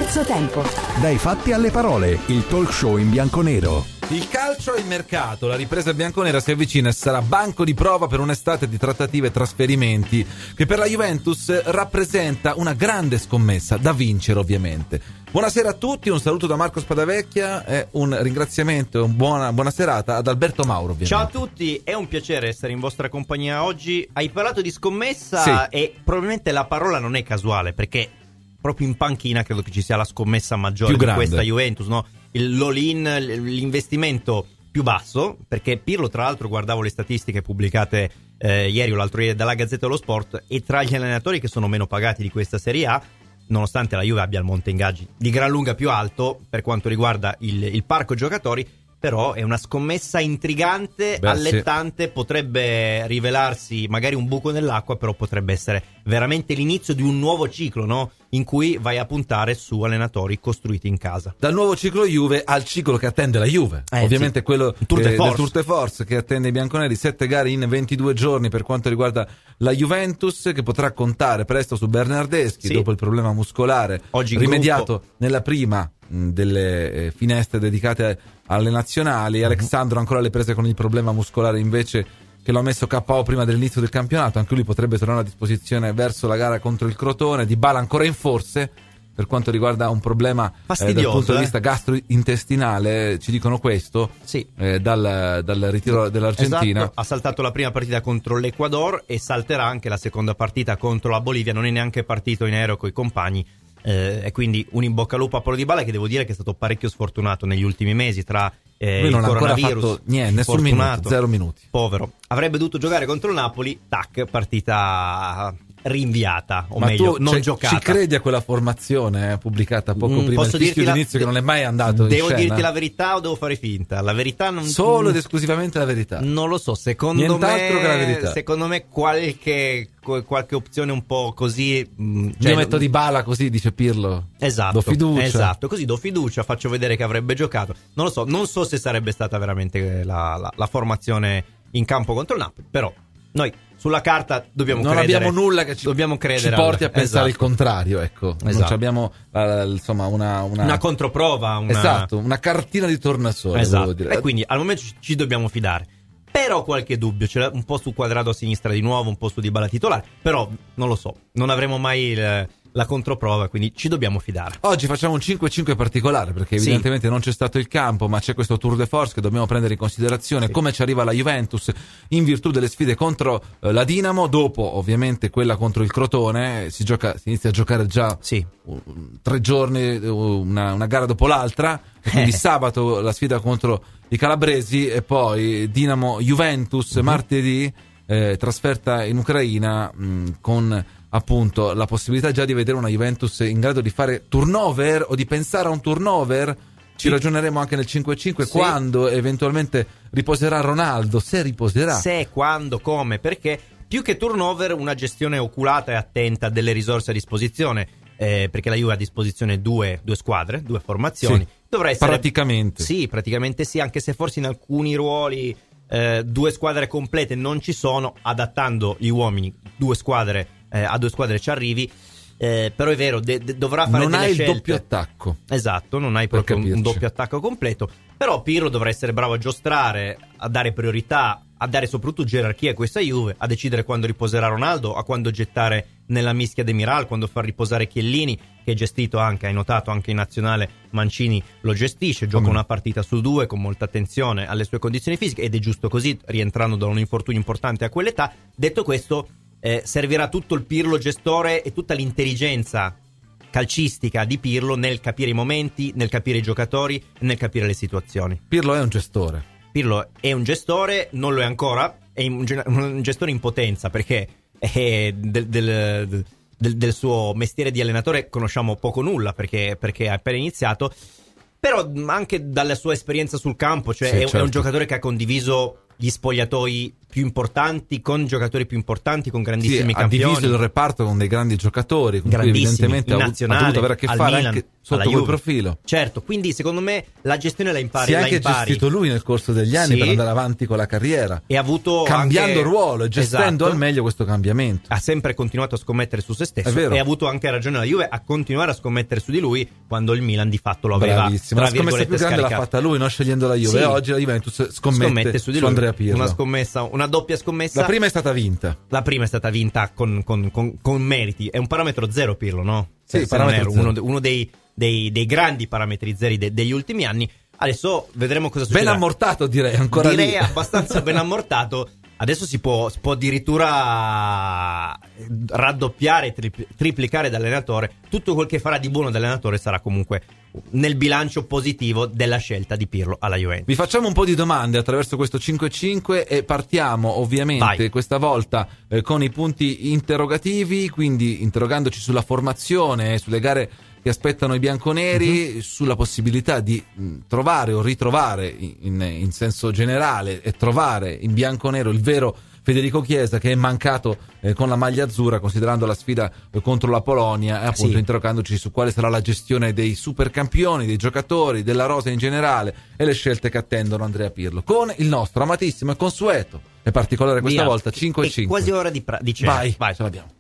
Terzo tempo. Dai fatti alle parole, il talk show in bianconero. Il calcio e il mercato, la ripresa bianconera si avvicina e sarà banco di prova per un'estate di trattative e trasferimenti che per la Juventus rappresenta una grande scommessa da vincere, ovviamente. Buonasera a tutti, un saluto da Marco Spadavecchia e un ringraziamento e buona serata ad Alberto Mauro, ovviamente. Ciao a tutti, è un piacere essere in vostra compagnia oggi. Hai parlato di scommessa, sì, e probabilmente la parola non è casuale, perché proprio in panchina credo che ci sia la scommessa maggiore di questa Juventus, no? L'all-in, l'investimento più basso, perché Pirlo, tra l'altro, guardavo le statistiche pubblicate ieri o l'altro ieri dalla Gazzetta dello Sport, e tra gli allenatori che sono meno pagati di questa Serie A, nonostante la Juve abbia il monte ingaggi di gran lunga più alto per quanto riguarda il parco giocatori, però è una scommessa intrigante, allettante, sì. Potrebbe rivelarsi magari un buco nell'acqua, però potrebbe essere veramente l'inizio di un nuovo ciclo, no? In cui vai a puntare su allenatori costruiti in casa. Dal nuovo ciclo Juve al ciclo che attende la Juve, ovviamente sì. Quello del Tour de Force che attende i bianconeri, 7 gare in 22 giorni per quanto riguarda la Juventus, che potrà contare presto su Bernardeschi, sì, dopo il problema muscolare oggi rimediato nella prima delle finestre dedicate alle nazionali. Alexandro ancora alle prese con il problema muscolare invece, che lo ha messo KO prima dell'inizio del campionato. Anche lui potrebbe tornare a disposizione verso la gara contro il Crotone. Dybala ancora in forze per quanto riguarda un problema dal punto di vista gastrointestinale, ci dicono questo, sì. Dal ritiro dell'Argentina. Esatto. Ha saltato la prima partita contro l'Ecuador e salterà anche la seconda partita contro la Bolivia. Non è neanche partito in aereo con i compagni. E quindi un in bocca al lupo a Paolo Dybala, che devo dire che è stato parecchio sfortunato negli ultimi mesi tra lui non il coronavirus, fatto niente, nessun minuto, 0 minuti. Povero. Avrebbe dovuto giocare contro il Napoli, tac, partita rinviata, o ma meglio, tu, non giocata. Ci credi a quella formazione pubblicata poco prima del fischio d'inizio che non è mai andato in scena? Devo dirti la verità o devo fare finta? La verità non... Solo ed esclusivamente la verità. Non lo so, secondo nient'altro me, che la verità. Secondo me qualche opzione un po' così... Io metto Dybala così, dice Pirlo. Esatto. Do fiducia. Esatto, così do fiducia, faccio vedere che avrebbe giocato. Non so se sarebbe stata veramente la formazione in campo contro il Napoli, però noi sulla carta dobbiamo non credere. Non abbiamo nulla che ci porti a pensare il contrario, ecco. Esatto. Non abbiamo insomma una controprova, esatto, una cartina di tornasole, esatto. Devo dire. E quindi al momento ci dobbiamo fidare. Però qualche dubbio ce l'ha, un po' su Quadrado a sinistra di nuovo, un po' su Dybala titolare, però non lo so, non avremo mai la controprova, quindi ci dobbiamo fidare. Oggi facciamo un 5-5 particolare, perché evidentemente non c'è stato il campo, ma c'è questo Tour de Force che dobbiamo prendere in considerazione, sì. Come ci arriva la Juventus in virtù delle sfide contro la Dinamo, dopo ovviamente quella contro il Crotone, si inizia a giocare già 3 giorni, una gara dopo l'altra, e quindi sabato la sfida contro i calabresi e poi Dinamo-Juventus martedì, trasferta in Ucraina, con appunto la possibilità già di vedere una Juventus in grado di fare turnover o di pensare a un turnover. Ci ragioneremo anche nel 5-5, sì. Quando eventualmente riposerà Ronaldo, se riposerà. Se, quando, come, perché più che turnover una gestione oculata e attenta delle risorse a disposizione, perché la Juve ha a disposizione due squadre, 2 formazioni. Sì, dovrà essere praticamente. Sì, praticamente sì, anche se forse in alcuni ruoli 2 squadre complete non ci sono, adattando gli uomini 2 squadre a 2 squadre ci arrivi, però è vero, dovrà fare non delle hai scelte. Il doppio attacco, esatto, non hai proprio un doppio attacco completo, però Pirlo dovrà essere bravo a giostrare, a dare priorità, a dare soprattutto gerarchia a questa Juve, a decidere quando riposerà Ronaldo, a quando gettare nella mischia De Miral, quando far riposare Chiellini, che è gestito anche, hai notato, anche in nazionale Mancini lo gestisce, gioca una partita su 2 con molta attenzione alle sue condizioni fisiche, ed è giusto così, rientrando da un infortunio importante a quell'età. Detto questo, servirà tutto il Pirlo gestore e tutta l'intelligenza calcistica di Pirlo nel capire i momenti, nel capire i giocatori, nel capire le situazioni. Pirlo è un gestore. Pirlo è un gestore, non lo è ancora, è un gestore in potenza, perché del suo mestiere di allenatore conosciamo poco nulla, perché ha appena iniziato, però anche dalla sua esperienza sul campo, cioè sì, certo. È un giocatore che ha condiviso gli spogliatoi più importanti, con giocatori più importanti, con grandissimi campioni. Ha diviso il reparto con dei grandi giocatori, con cui evidentemente ha dovuto avere a che fare Milan, anche sotto quel profilo. Certo, quindi secondo me la gestione la impari. Si è anche gestito lui nel corso degli anni per andare avanti con la carriera. E ha avuto cambiando ruolo e gestendo al meglio questo cambiamento. Ha sempre continuato a scommettere su se stesso e ha avuto anche ragione la Juve a continuare a scommettere su di lui quando il Milan di fatto lo aveva. Bravissimo, la scommessa più grande l'ha fatta lui, non scegliendo la Juve. E oggi la Juventus scommette su Andrea Pirlo. Una doppia scommessa. La prima è stata vinta. La prima è stata vinta con meriti. È un parametro zero Pirlo, no? Sì, uno dei grandi parametri zeri degli ultimi anni. Adesso vedremo cosa succederà. Ben ammortato, direi, ancora direi lì. Abbastanza ben ammortato. Adesso si può addirittura raddoppiare, triplicare dall'allenatore. Tutto quel che farà di buono dall'allenatore sarà comunque nel bilancio positivo della scelta di Pirlo alla Juventus. Vi facciamo un po' di domande attraverso questo 5-5 e partiamo ovviamente questa volta con i punti interrogativi, quindi interrogandoci sulla formazione, sulle gare che aspettano i bianconeri, sulla possibilità di trovare o ritrovare in senso generale e trovare in bianconero il vero Federico Chiesa, che è mancato con la maglia azzurra, considerando la sfida contro la Polonia, e appunto interrogandoci su quale sarà la gestione dei supercampioni, dei giocatori, della rosa in generale e le scelte che attendono Andrea Pirlo, con il nostro amatissimo e consueto e particolare questa volta 5-5. È quasi ora di cena. Vai, ce l'abbiamo.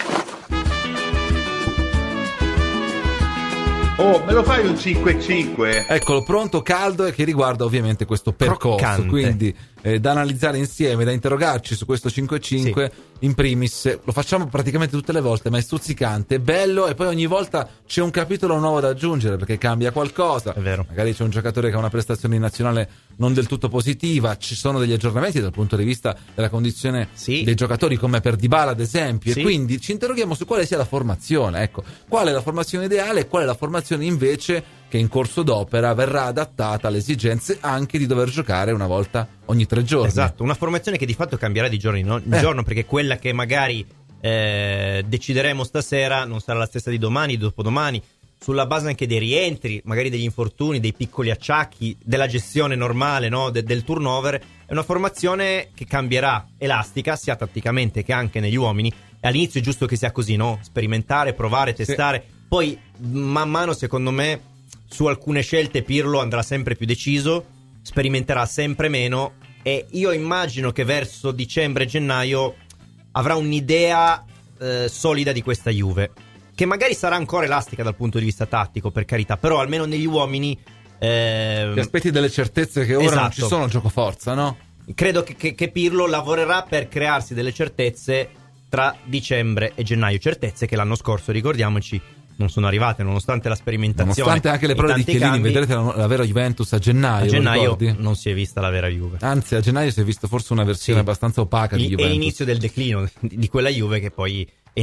Oh, me lo fai un 5-5? Eccolo, pronto, caldo, e che riguarda ovviamente questo percorso. Croccante. Quindi da analizzare insieme, da interrogarci su questo 5-5. In primis, lo facciamo praticamente tutte le volte, ma è stuzzicante, è bello, e poi ogni volta c'è un capitolo nuovo da aggiungere perché cambia qualcosa. È vero. Magari c'è un giocatore che ha una prestazione in nazionale non del tutto positiva, ci sono degli aggiornamenti dal punto di vista della condizione dei giocatori, come per Dybala ad esempio, e quindi ci interroghiamo su quale sia la formazione. Ecco, qual è la formazione ideale e qual è la formazione invece che in corso d'opera verrà adattata alle esigenze anche di dover giocare una volta ogni 3 giorni. Esatto, una formazione che di fatto cambierà di giorno in giorno, perché quella che magari decideremo stasera non sarà la stessa di domani, di dopodomani, sulla base anche dei rientri, magari degli infortuni, dei piccoli acciacchi, della gestione normale, no? del turnover. È una formazione che cambierà, elastica, sia tatticamente che anche negli uomini. E all'inizio è giusto che sia così, no? Sperimentare, provare, testare. Poi man mano, secondo me, su alcune scelte Pirlo andrà sempre più deciso, sperimenterà sempre meno, e io immagino che verso dicembre-gennaio avrà un'idea solida di questa Juve, che magari sarà ancora elastica dal punto di vista tattico, per carità, però almeno negli uomini ti aspetti delle certezze che ora non ci sono, gioco forza, no? Credo che Pirlo lavorerà per crearsi delle certezze tra dicembre e gennaio, certezze che l'anno scorso, ricordiamoci, non sono arrivate, nonostante la sperimentazione, nonostante anche le prove di Chiellini. Vedrete la vera Juventus a gennaio. A gennaio non si è vista la vera Juve, anzi a gennaio si è vista forse una versione abbastanza opaca di Juventus. È l'inizio del declino di quella Juve che poi è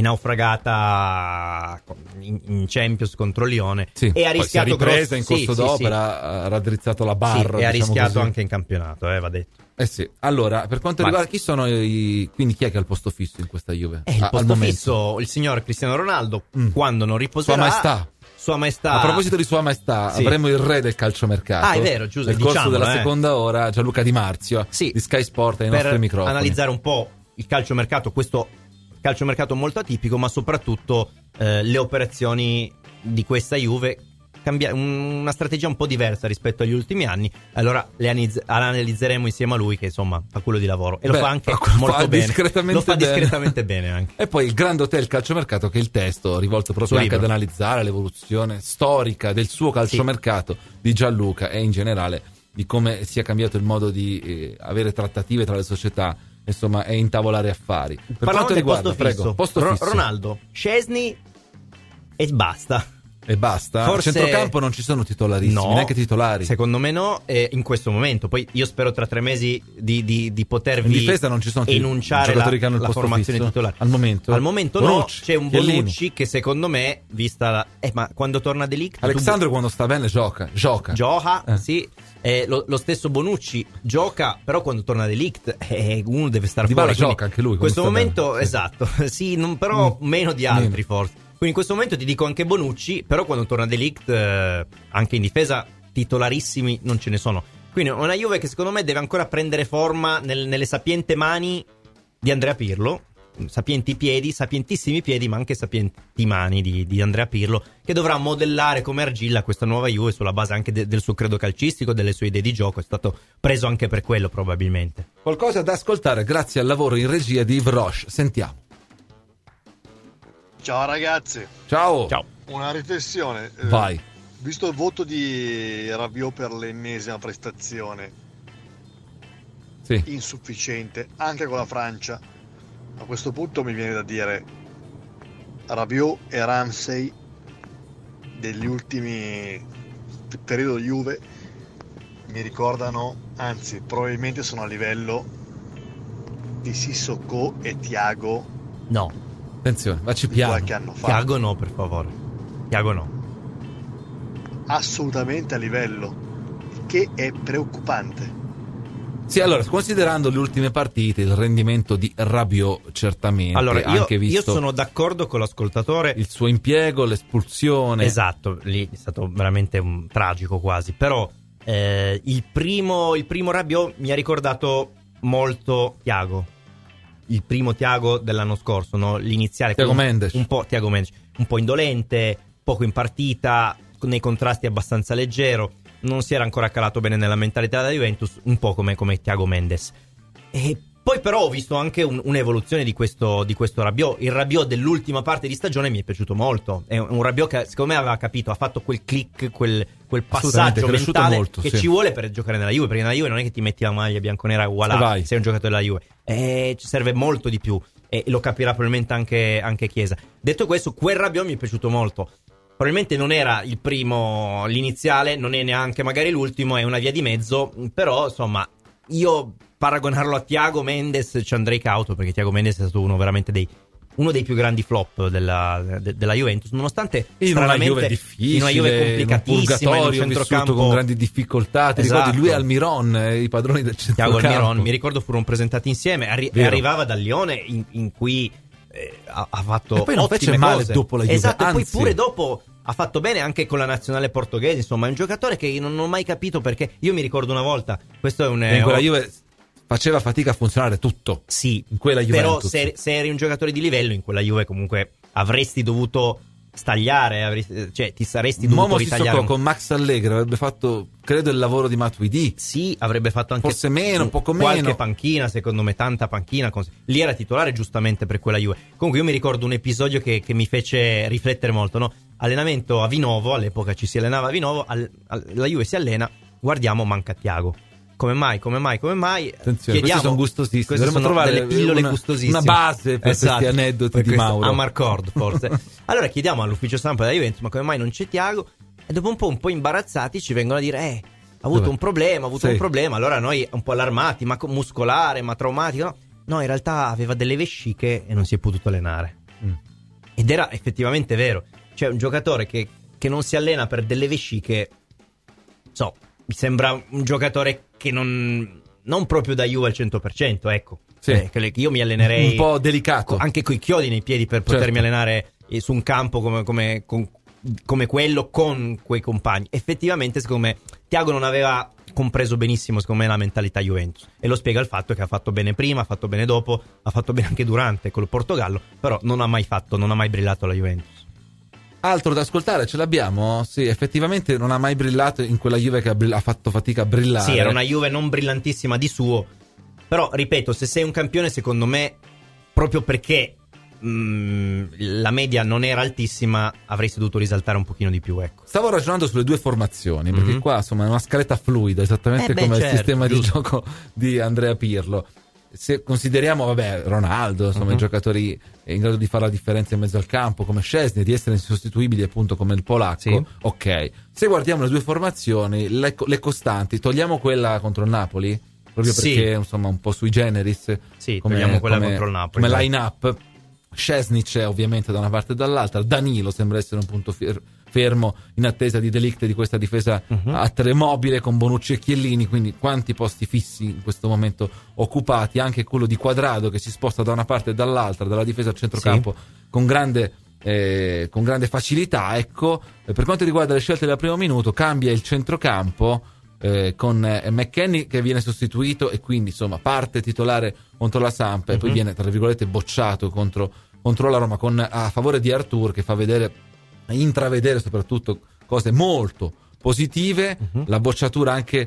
naufragata in Champions contro Lione, e ha rischiato, poi si è ripresa in corso d'opera, ha raddrizzato la barra, e ha rischiato anche in campionato, va detto. Allora, per quanto riguarda chi sono quindi chi è che ha il posto fisso in questa Juve? Il posto fisso, il signor Cristiano Ronaldo, quando non riposerà. Sua Maestà. A proposito di Sua Maestà, avremo il re del calciomercato. È vero, giusto. Nel corso della seconda ora, Gianluca Di Marzio di Sky Sport ai nostri microfoni. Per analizzare un po' il calciomercato, questo calciomercato molto atipico, ma soprattutto le operazioni di questa Juve. Una strategia un po' diversa rispetto agli ultimi anni. Allora le analizzeremo insieme a lui, che insomma fa quello di lavoro, e lo fa anche molto bene. Lo fa discretamente bene anche. E poi il Grande Hotel Calciomercato, che è il testo rivolto proprio anche ad analizzare l'evoluzione storica del suo calciomercato di Gianluca, e in generale di come sia cambiato il modo di avere trattative tra le società, insomma, e intavolare affari. Per quanto riguarda posto fisso. Ronaldo, Szczesny e basta. E basta? Forse... A centrocampo non ci sono titolarissimi, neanche titolari. Secondo me no, in questo momento. Poi io spero tra 3 mesi di potervi in difesa non ci sono enunciare la formazione titolare. Al momento Bonucci, no, c'è un Bonucci che secondo me, vista ma quando torna De Ligt, Alexandro quando sta bene gioca. Sì. Lo stesso Bonucci gioca, però quando torna De Ligt uno deve stare Dybala fuori. Gioca anche lui. In questo momento, esatto. Sì, però meno di altri forse. Quindi in questo momento ti dico anche Bonucci, però quando torna De Ligt anche in difesa titolarissimi non ce ne sono. Quindi una Juve che secondo me deve ancora prendere forma nelle sapiente mani di Andrea Pirlo, sapientissimi piedi, ma anche sapienti mani di Andrea Pirlo, che dovrà modellare come argilla questa nuova Juve sulla base anche del suo credo calcistico, delle sue idee di gioco. È stato preso anche per quello probabilmente. Qualcosa da ascoltare grazie al lavoro in regia di Yves Roche. Sentiamo. Ciao ragazzi. Ciao. Una riflessione. Vai. Visto il voto di Rabiot per l'ennesima prestazione, sì, insufficiente anche con la Francia, a questo punto mi viene da dire Rabiot e Ramsey degli ultimi periodi Juve mi ricordano, anzi probabilmente sono a livello di Sissoko e Thiago. No, attenzione, vacci piano. Qualche anno fa. Thiago no, per favore. Thiago no. Assolutamente a livello, che è preoccupante. Sì, allora, considerando le ultime partite, il rendimento di Rabiot certamente. Allora, io visto sono d'accordo con l'ascoltatore. Il suo impiego, l'espulsione. Esatto, lì è stato veramente tragico quasi. Però il primo Rabiot mi ha ricordato molto Thiago. Il primo Thiago dell'anno scorso, no? L'iniziale. Thiago Mendes. Thiago Mendes, un po' indolente, poco in partita, nei contrasti abbastanza leggero, non si era ancora calato bene nella mentalità della Juventus, un po' come Thiago Mendes. E poi però ho visto anche un'evoluzione di questo Rabiot. Il Rabiot dell'ultima parte di stagione mi è piaciuto molto. È un Rabiot che secondo me aveva capito, ha fatto quel click, quel passaggio mentale molto, che sì, ci vuole per giocare nella Juve, perché nella Juve non è che ti metti la maglia bianconera uguale, sei un giocatore della Juve, ci serve molto di più, e lo capirà probabilmente anche Chiesa. Detto questo, quel Rabiot mi è piaciuto molto. Probabilmente non era il primo, l'iniziale, non è neanche magari l'ultimo, è una via di mezzo, però insomma io paragonarlo a Thiago Mendes ci andrei cauto, perché Thiago Mendes è stato uno dei più grandi flop della Juventus, nonostante in una Juve difficile, in una Juve complicatissima, in un centrocampo con grandi difficoltà. Ti ricordi lui e Almiron, i padroni del centrocampo? Thiago Almiron, mi ricordo, furono presentati insieme, arrivava dal Lione in cui ha fatto e poi non fece male dopo la Juve, esatto, anzi, poi pure dopo ha fatto bene anche con la nazionale portoghese. Insomma, è un giocatore che non ho mai capito, perché io mi ricordo una volta, questo è in quella Juve faceva fatica a funzionare tutto. Sì, in quella Juventus. Però se eri un giocatore di livello in quella Juve, comunque avresti dovuto stagliare, ti saresti dovuto ritagliare. Sissoko con Max Allegri avrebbe fatto, credo, il lavoro di Matuidi. Sì, avrebbe fatto anche forse meno, poco qualche meno, panchina, secondo me tanta panchina. Lì era titolare giustamente per quella Juve. Comunque io mi ricordo un episodio che mi fece riflettere molto, no? Allenamento a Vinovo, all'epoca ci si allenava a Vinovo, la Juve si allena, guardiamo, manca Thiago. Come mai? Attenzione, questi sono gustosissimi. Dovremmo trovare delle pillole gustosissime, una base per questi aneddoti di Mauro. Amarcord, forse. Allora chiediamo all'ufficio stampa della Juventus, ma come mai non c'è Thiago? E dopo un po' imbarazzati ci vengono a dire ha avuto un problema, Allora noi un po' allarmati, ma muscolare, ma traumatico. No, in realtà aveva delle vesciche e non si è potuto allenare. Ed era effettivamente vero. Cioè un giocatore che non si allena per delle vesciche, mi sembra un giocatore che non proprio da Juve al 100%, ecco. Sì. Io mi allenerei un po' delicato, anche coi chiodi nei piedi, per potermi allenare su un campo come quello, con quei compagni. Effettivamente secondo me Thiago non aveva compreso benissimo, secondo me, la mentalità Juventus, e lo spiega il fatto che ha fatto bene prima, ha fatto bene dopo, ha fatto bene anche durante col Portogallo, però non ha mai brillato la Juventus. Altro da ascoltare ce l'abbiamo? Sì, effettivamente non ha mai brillato in quella Juve che ha fatto fatica a brillare. Sì, era una Juve non brillantissima di suo, però ripeto, se sei un campione, secondo me, proprio perché la media non era altissima, avresti dovuto risaltare un pochino di più, ecco. Stavo ragionando sulle due formazioni, perché qua insomma è una scaletta fluida, esattamente come il sistema di gioco di Andrea Pirlo. Se consideriamo, Ronaldo, insomma, i giocatori in grado di fare la differenza in mezzo al campo, come Szczesny, di essere insostituibili, appunto, come il polacco, sì, ok. Se guardiamo le due formazioni, le costanti, togliamo quella contro il Napoli, proprio perché insomma un po' sui generis, togliamo quella contro il Napoli, come line-up. Szczesny c'è ovviamente da una parte e dall'altra, Danilo sembra essere un punto fermo in attesa di De Ligt, di questa difesa a tre mobile con Bonucci e Chiellini, quindi quanti posti fissi in questo momento occupati, anche quello di Quadrado che si sposta da una parte e dall'altra, dalla difesa al centrocampo, con grande facilità, ecco. Per quanto riguarda le scelte del primo minuto, cambia il centrocampo, con McKennie che viene sostituito e quindi insomma parte titolare contro la Samp e poi viene tra virgolette bocciato contro la Roma a favore di Arthur, che fa intravedere soprattutto cose molto positive. La bocciatura anche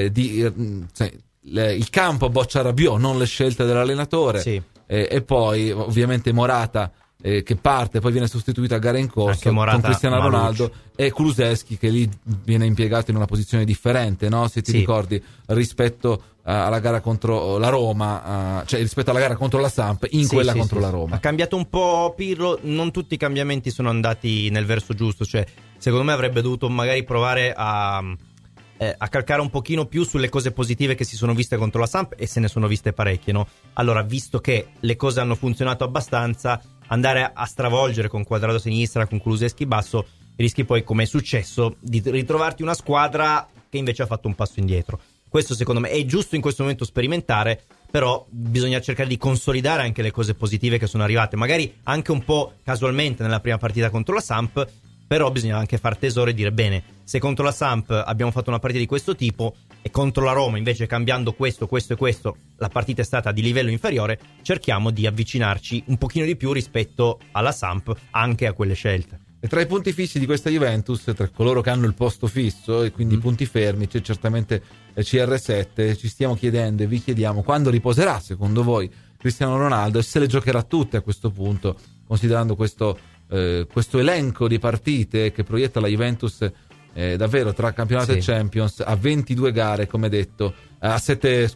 il campo boccia Rabiot, non le scelte dell'allenatore, sì. E poi ovviamente Morata che parte, poi viene sostituito a gara in corso con Cristiano Ronaldo e Kulusevski che lì viene impiegato in una posizione differente, no? Se ti ricordi, rispetto alla gara contro la Roma, cioè rispetto alla gara contro la Samp, quella contro la Roma. Ha cambiato un po' Pirlo, non tutti i cambiamenti sono andati nel verso giusto, cioè secondo me avrebbe dovuto magari provare a calcare un pochino più sulle cose positive che si sono viste contro la Samp, e se ne sono viste parecchie, no? Allora, visto che le cose hanno funzionato abbastanza, andare a stravolgere con Quadrado a sinistra, con Kulusevski basso, rischi poi, come è successo, di ritrovarti una squadra che invece ha fatto un passo indietro. Questo secondo me è giusto in questo momento sperimentare, però bisogna cercare di consolidare anche le cose positive che sono arrivate, magari anche un po' casualmente nella prima partita contro la Samp. Però bisogna anche far tesoro e dire: bene, se contro la Samp abbiamo fatto una partita di questo tipo e contro la Roma invece, cambiando questo e questo, la partita è stata di livello inferiore, cerchiamo di avvicinarci un pochino di più rispetto alla Samp anche a quelle scelte. E tra i punti fissi di questa Juventus, tra coloro che hanno il posto fisso e quindi punti fermi, c'è certamente CR7. Ci stiamo chiedendo e vi chiediamo quando riposerà secondo voi Cristiano Ronaldo e se le giocherà tutte a questo punto, considerando questo elenco di partite che proietta la Juventus davvero tra campionato e Champions a 22 gare, come detto, a 7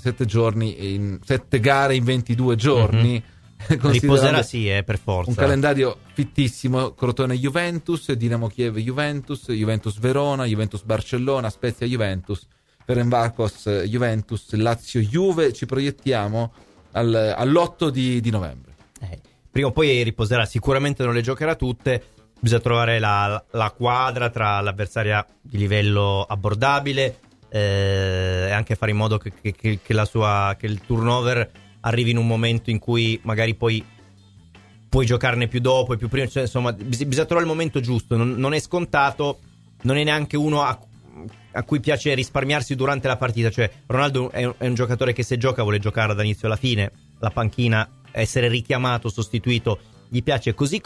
giorni, 7 gare in 22 giorni. Riposerà per forza. Un calendario fittissimo: Crotone Juventus, Dinamo Kiev Juventus Verona, Juventus Barcellona, Spezia Juventus, Ferencváros Juventus, Lazio Juve. Ci proiettiamo all'8 di novembre. Prima o poi riposerà, sicuramente non le giocherà tutte, bisogna trovare la quadra tra l'avversaria di livello abbordabile e anche fare in modo che il turnover arrivi in un momento in cui magari poi puoi giocarne più dopo e più prima, cioè, insomma bisogna trovare il momento giusto, non è scontato, non è neanche uno a cui piace risparmiarsi durante la partita, cioè Ronaldo è un giocatore che se gioca vuole giocare dall'inizio alla fine, la panchina, essere richiamato, sostituito, gli piace così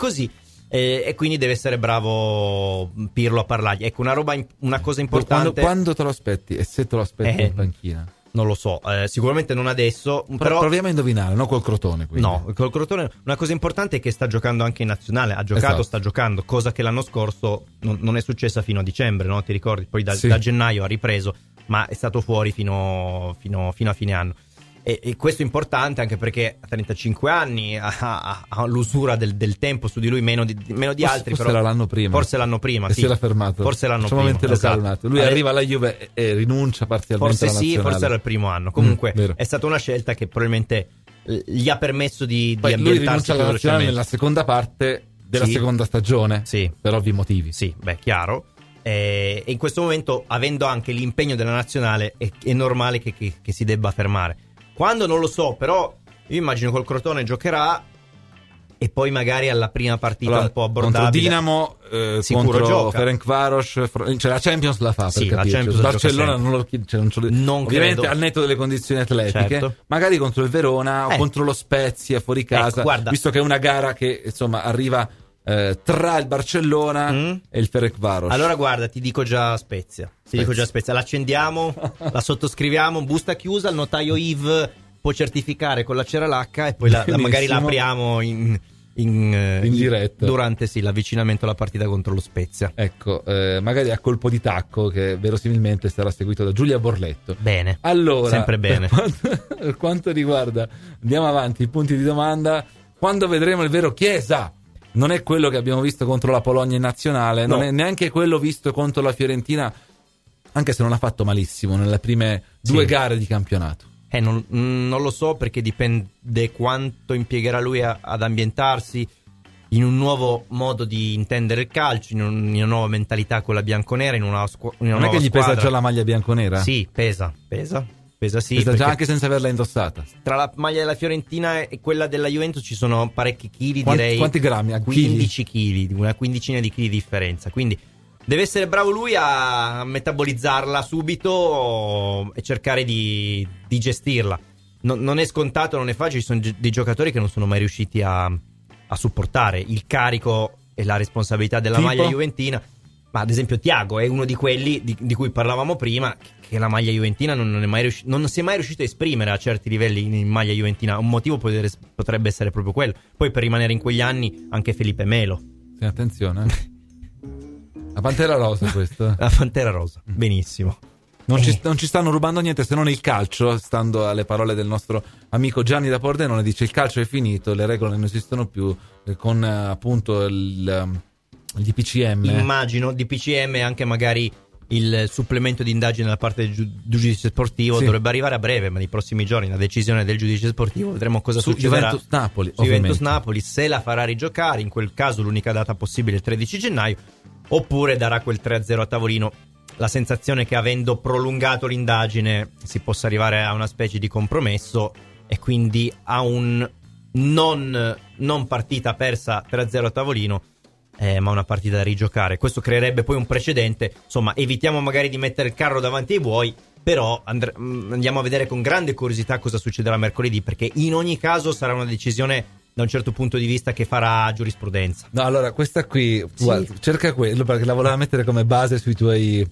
e quindi deve essere bravo Pirlo a parlargli. Ecco, una cosa importante. Quando te lo aspetti e se te lo aspetti in panchina? Non lo so, sicuramente non adesso, però proviamo a indovinare, no col Crotone quindi. No, col Crotone una cosa importante è che sta giocando anche in nazionale, ha giocato, sta giocando, cosa che l'anno scorso non è successa fino a dicembre, no? Ti ricordi? Poi da gennaio ha ripreso, ma è stato fuori fino a fine anno. E questo è importante anche perché a 35 anni ha l'usura del tempo su di lui meno di altri. Forse era l'anno prima. Forse l'anno prima, e si era fermato. Forse l'anno prima. Esatto. Lui arriva alla Juve e rinuncia parzialmente alla nazionale. Forse era il primo anno. Comunque è stata una scelta che probabilmente gli ha permesso di ambientarsi. Lui rinuncia alla nazionale nella seconda parte della seconda stagione, per ovvi motivi. Sì, chiaro. E in questo momento, avendo anche l'impegno della nazionale, è normale che si debba fermare. Quando non lo so, però io immagino col Crotone giocherà e poi magari alla prima partita un po' abbordabile contro Dinamo, contro Ferencváros, cioè la Champions la fa, per capirci. Barcellona non ovviamente credo. Al netto delle condizioni atletiche, magari contro il Verona o contro lo Spezia fuori casa, visto che è una gara che insomma arriva tra il Barcellona e il Ferencváros. Allora guarda, ti dico già Spezia. L'accendiamo, la sottoscriviamo, busta chiusa, il notaio Yves può certificare con la cera lacca e poi magari la apriamo in diretta durante l'avvicinamento alla partita contro lo Spezia. Ecco, magari a colpo di tacco, che verosimilmente sarà seguito da Giulia Borletto. Bene, allora, sempre bene. Per quanto riguarda, andiamo avanti, i punti di domanda: quando vedremo il vero Chiesa? Non è quello che abbiamo visto contro la Polonia in nazionale, non è neanche quello visto contro la Fiorentina, anche se non ha fatto malissimo nelle prime 2 gare di campionato. Non lo so, perché dipende quanto impiegherà lui ad ambientarsi in un nuovo modo di intendere il calcio, in una nuova mentalità, quella bianconera, in una non è che gli pesa già la maglia bianconera? Sì, pesa, già anche senza averla indossata. Tra la maglia della Fiorentina e quella della Juventus ci sono parecchi chili, direi. Quanti grammi? 15 chili, una quindicina di chili di differenza. Quindi deve essere bravo lui a metabolizzarla subito e cercare di gestirla. Non è scontato, non è facile. Ci sono dei giocatori che non sono mai riusciti a supportare il carico e la responsabilità della maglia juventina. Ma ad esempio Thiago è uno di quelli di cui parlavamo prima, che la maglia juventina non si è mai riuscito a esprimere a certi livelli in maglia juventina. Un motivo potrebbe essere proprio quello. Poi per rimanere in quegli anni anche Felipe Melo. Sì, attenzione. La Pantera Rosa questa. La Pantera Rosa, benissimo. Non ci stanno rubando niente se non il calcio, stando alle parole del nostro amico Gianni da Pordenone, dice il calcio è finito, le regole non esistono più, con appunto il DPCM. Immagino, DPCM e anche magari il supplemento di indagine da parte del giudice sportivo dovrebbe arrivare a breve, ma nei prossimi giorni la decisione del giudice sportivo, vedremo cosa succederà. Juventus Napoli, se la farà rigiocare, in quel caso l'unica data possibile è il 13 gennaio, oppure darà quel 3-0 a tavolino. La sensazione che avendo prolungato l'indagine si possa arrivare a una specie di compromesso e quindi a un non partita persa 3-0 a tavolino, ma una partita da rigiocare. Questo creerebbe poi un precedente. Insomma, evitiamo magari di mettere il carro davanti ai buoi, però andiamo a vedere con grande curiosità cosa succederà mercoledì, perché in ogni caso sarà una decisione da un certo punto di vista che farà giurisprudenza. No, allora questa qui, guarda, cerca quello, perché la voleva mettere come base sui tuoi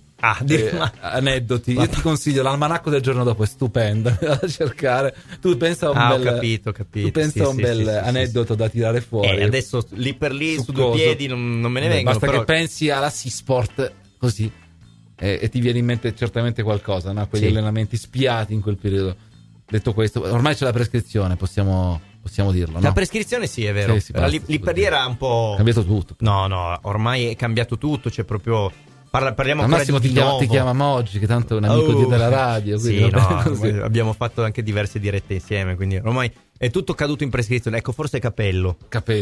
aneddoti. Io ti consiglio l'almanacco del giorno dopo, è stupenda, da cercare. Tu pensa a un bel, capito. Tu pensa a un bel aneddoto da tirare fuori. Adesso lì per lì su due piedi non me ne vengono. Basta però che pensi alla Seasport così e ti viene in mente certamente qualcosa, no? Quegli allenamenti spiati in quel periodo. Detto questo, ormai c'è la prescrizione, possiamo dirlo, no? La prescrizione sì, è vero. Sì, lì per lì era un po'... cambiato tutto. No, ormai è cambiato tutto, c'è proprio... Parliamo al massimo ti chiama Moggi, che tanto è un amico della radio. Sì, abbiamo fatto anche diverse dirette insieme, quindi ormai è tutto caduto in prescrizione. Ecco, forse Capello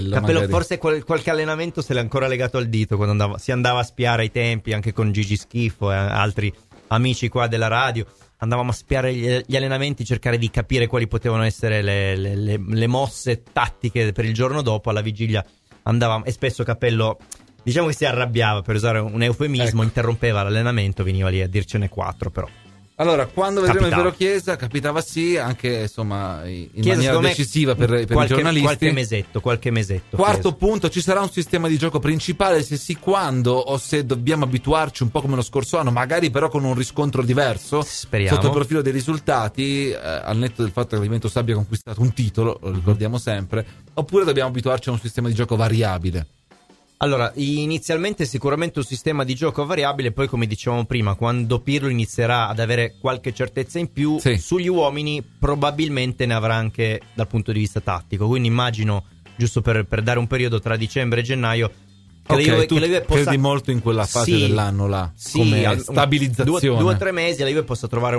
forse qualche allenamento se l'è ancora legato al dito quando si andava a spiare ai tempi, anche con Gigi Schifo e altri amici qua della radio. Andavamo a spiare gli allenamenti, cercare di capire quali potevano essere le mosse tattiche per il giorno dopo. Alla vigilia andavamo, e spesso Capello, diciamo che si arrabbiava, per usare un eufemismo, interrompeva l'allenamento, veniva lì a dircene 4, però. Allora, quando vedremo il vero Chiesa, capitava anche insomma in Chiesa, maniera decisiva per i giornalisti. Qualche mesetto. Quarto Chiesa. punto, ci sarà un sistema di gioco principale, se sì quando, o se dobbiamo abituarci un po' come lo scorso anno, magari però con un riscontro diverso. Speriamo. Sotto il profilo dei risultati, al netto del fatto che la Juventus abbia conquistato un titolo, lo ricordiamo sempre, oppure dobbiamo abituarci a un sistema di gioco variabile. Allora, inizialmente sicuramente un sistema di gioco variabile, poi come dicevamo prima, quando Pirlo inizierà ad avere qualche certezza in più, sugli uomini probabilmente ne avrà anche dal punto di vista tattico, quindi immagino, giusto per dare un periodo tra dicembre e gennaio, che la Juve possa... credi molto in quella fase dell'anno là, come stabilizzazione. 2 o 3 mesi la Juve possa trovare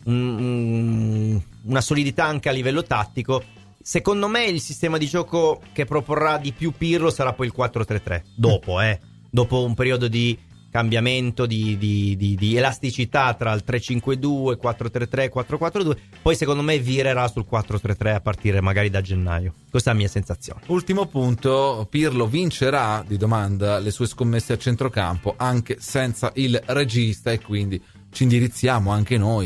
una solidità anche a livello tattico. Secondo me il sistema di gioco che proporrà di più Pirlo sarà poi il 4-3-3 dopo un periodo di cambiamento, di elasticità tra il 3-5-2, 4-3-3, 4-4-2. Poi secondo me virerà sul 4-3-3 a partire magari da gennaio. Questa è la mia sensazione. Ultimo punto, Pirlo vincerà, di domanda, le sue scommesse a centrocampo anche senza il regista, e quindi ci indirizziamo anche noi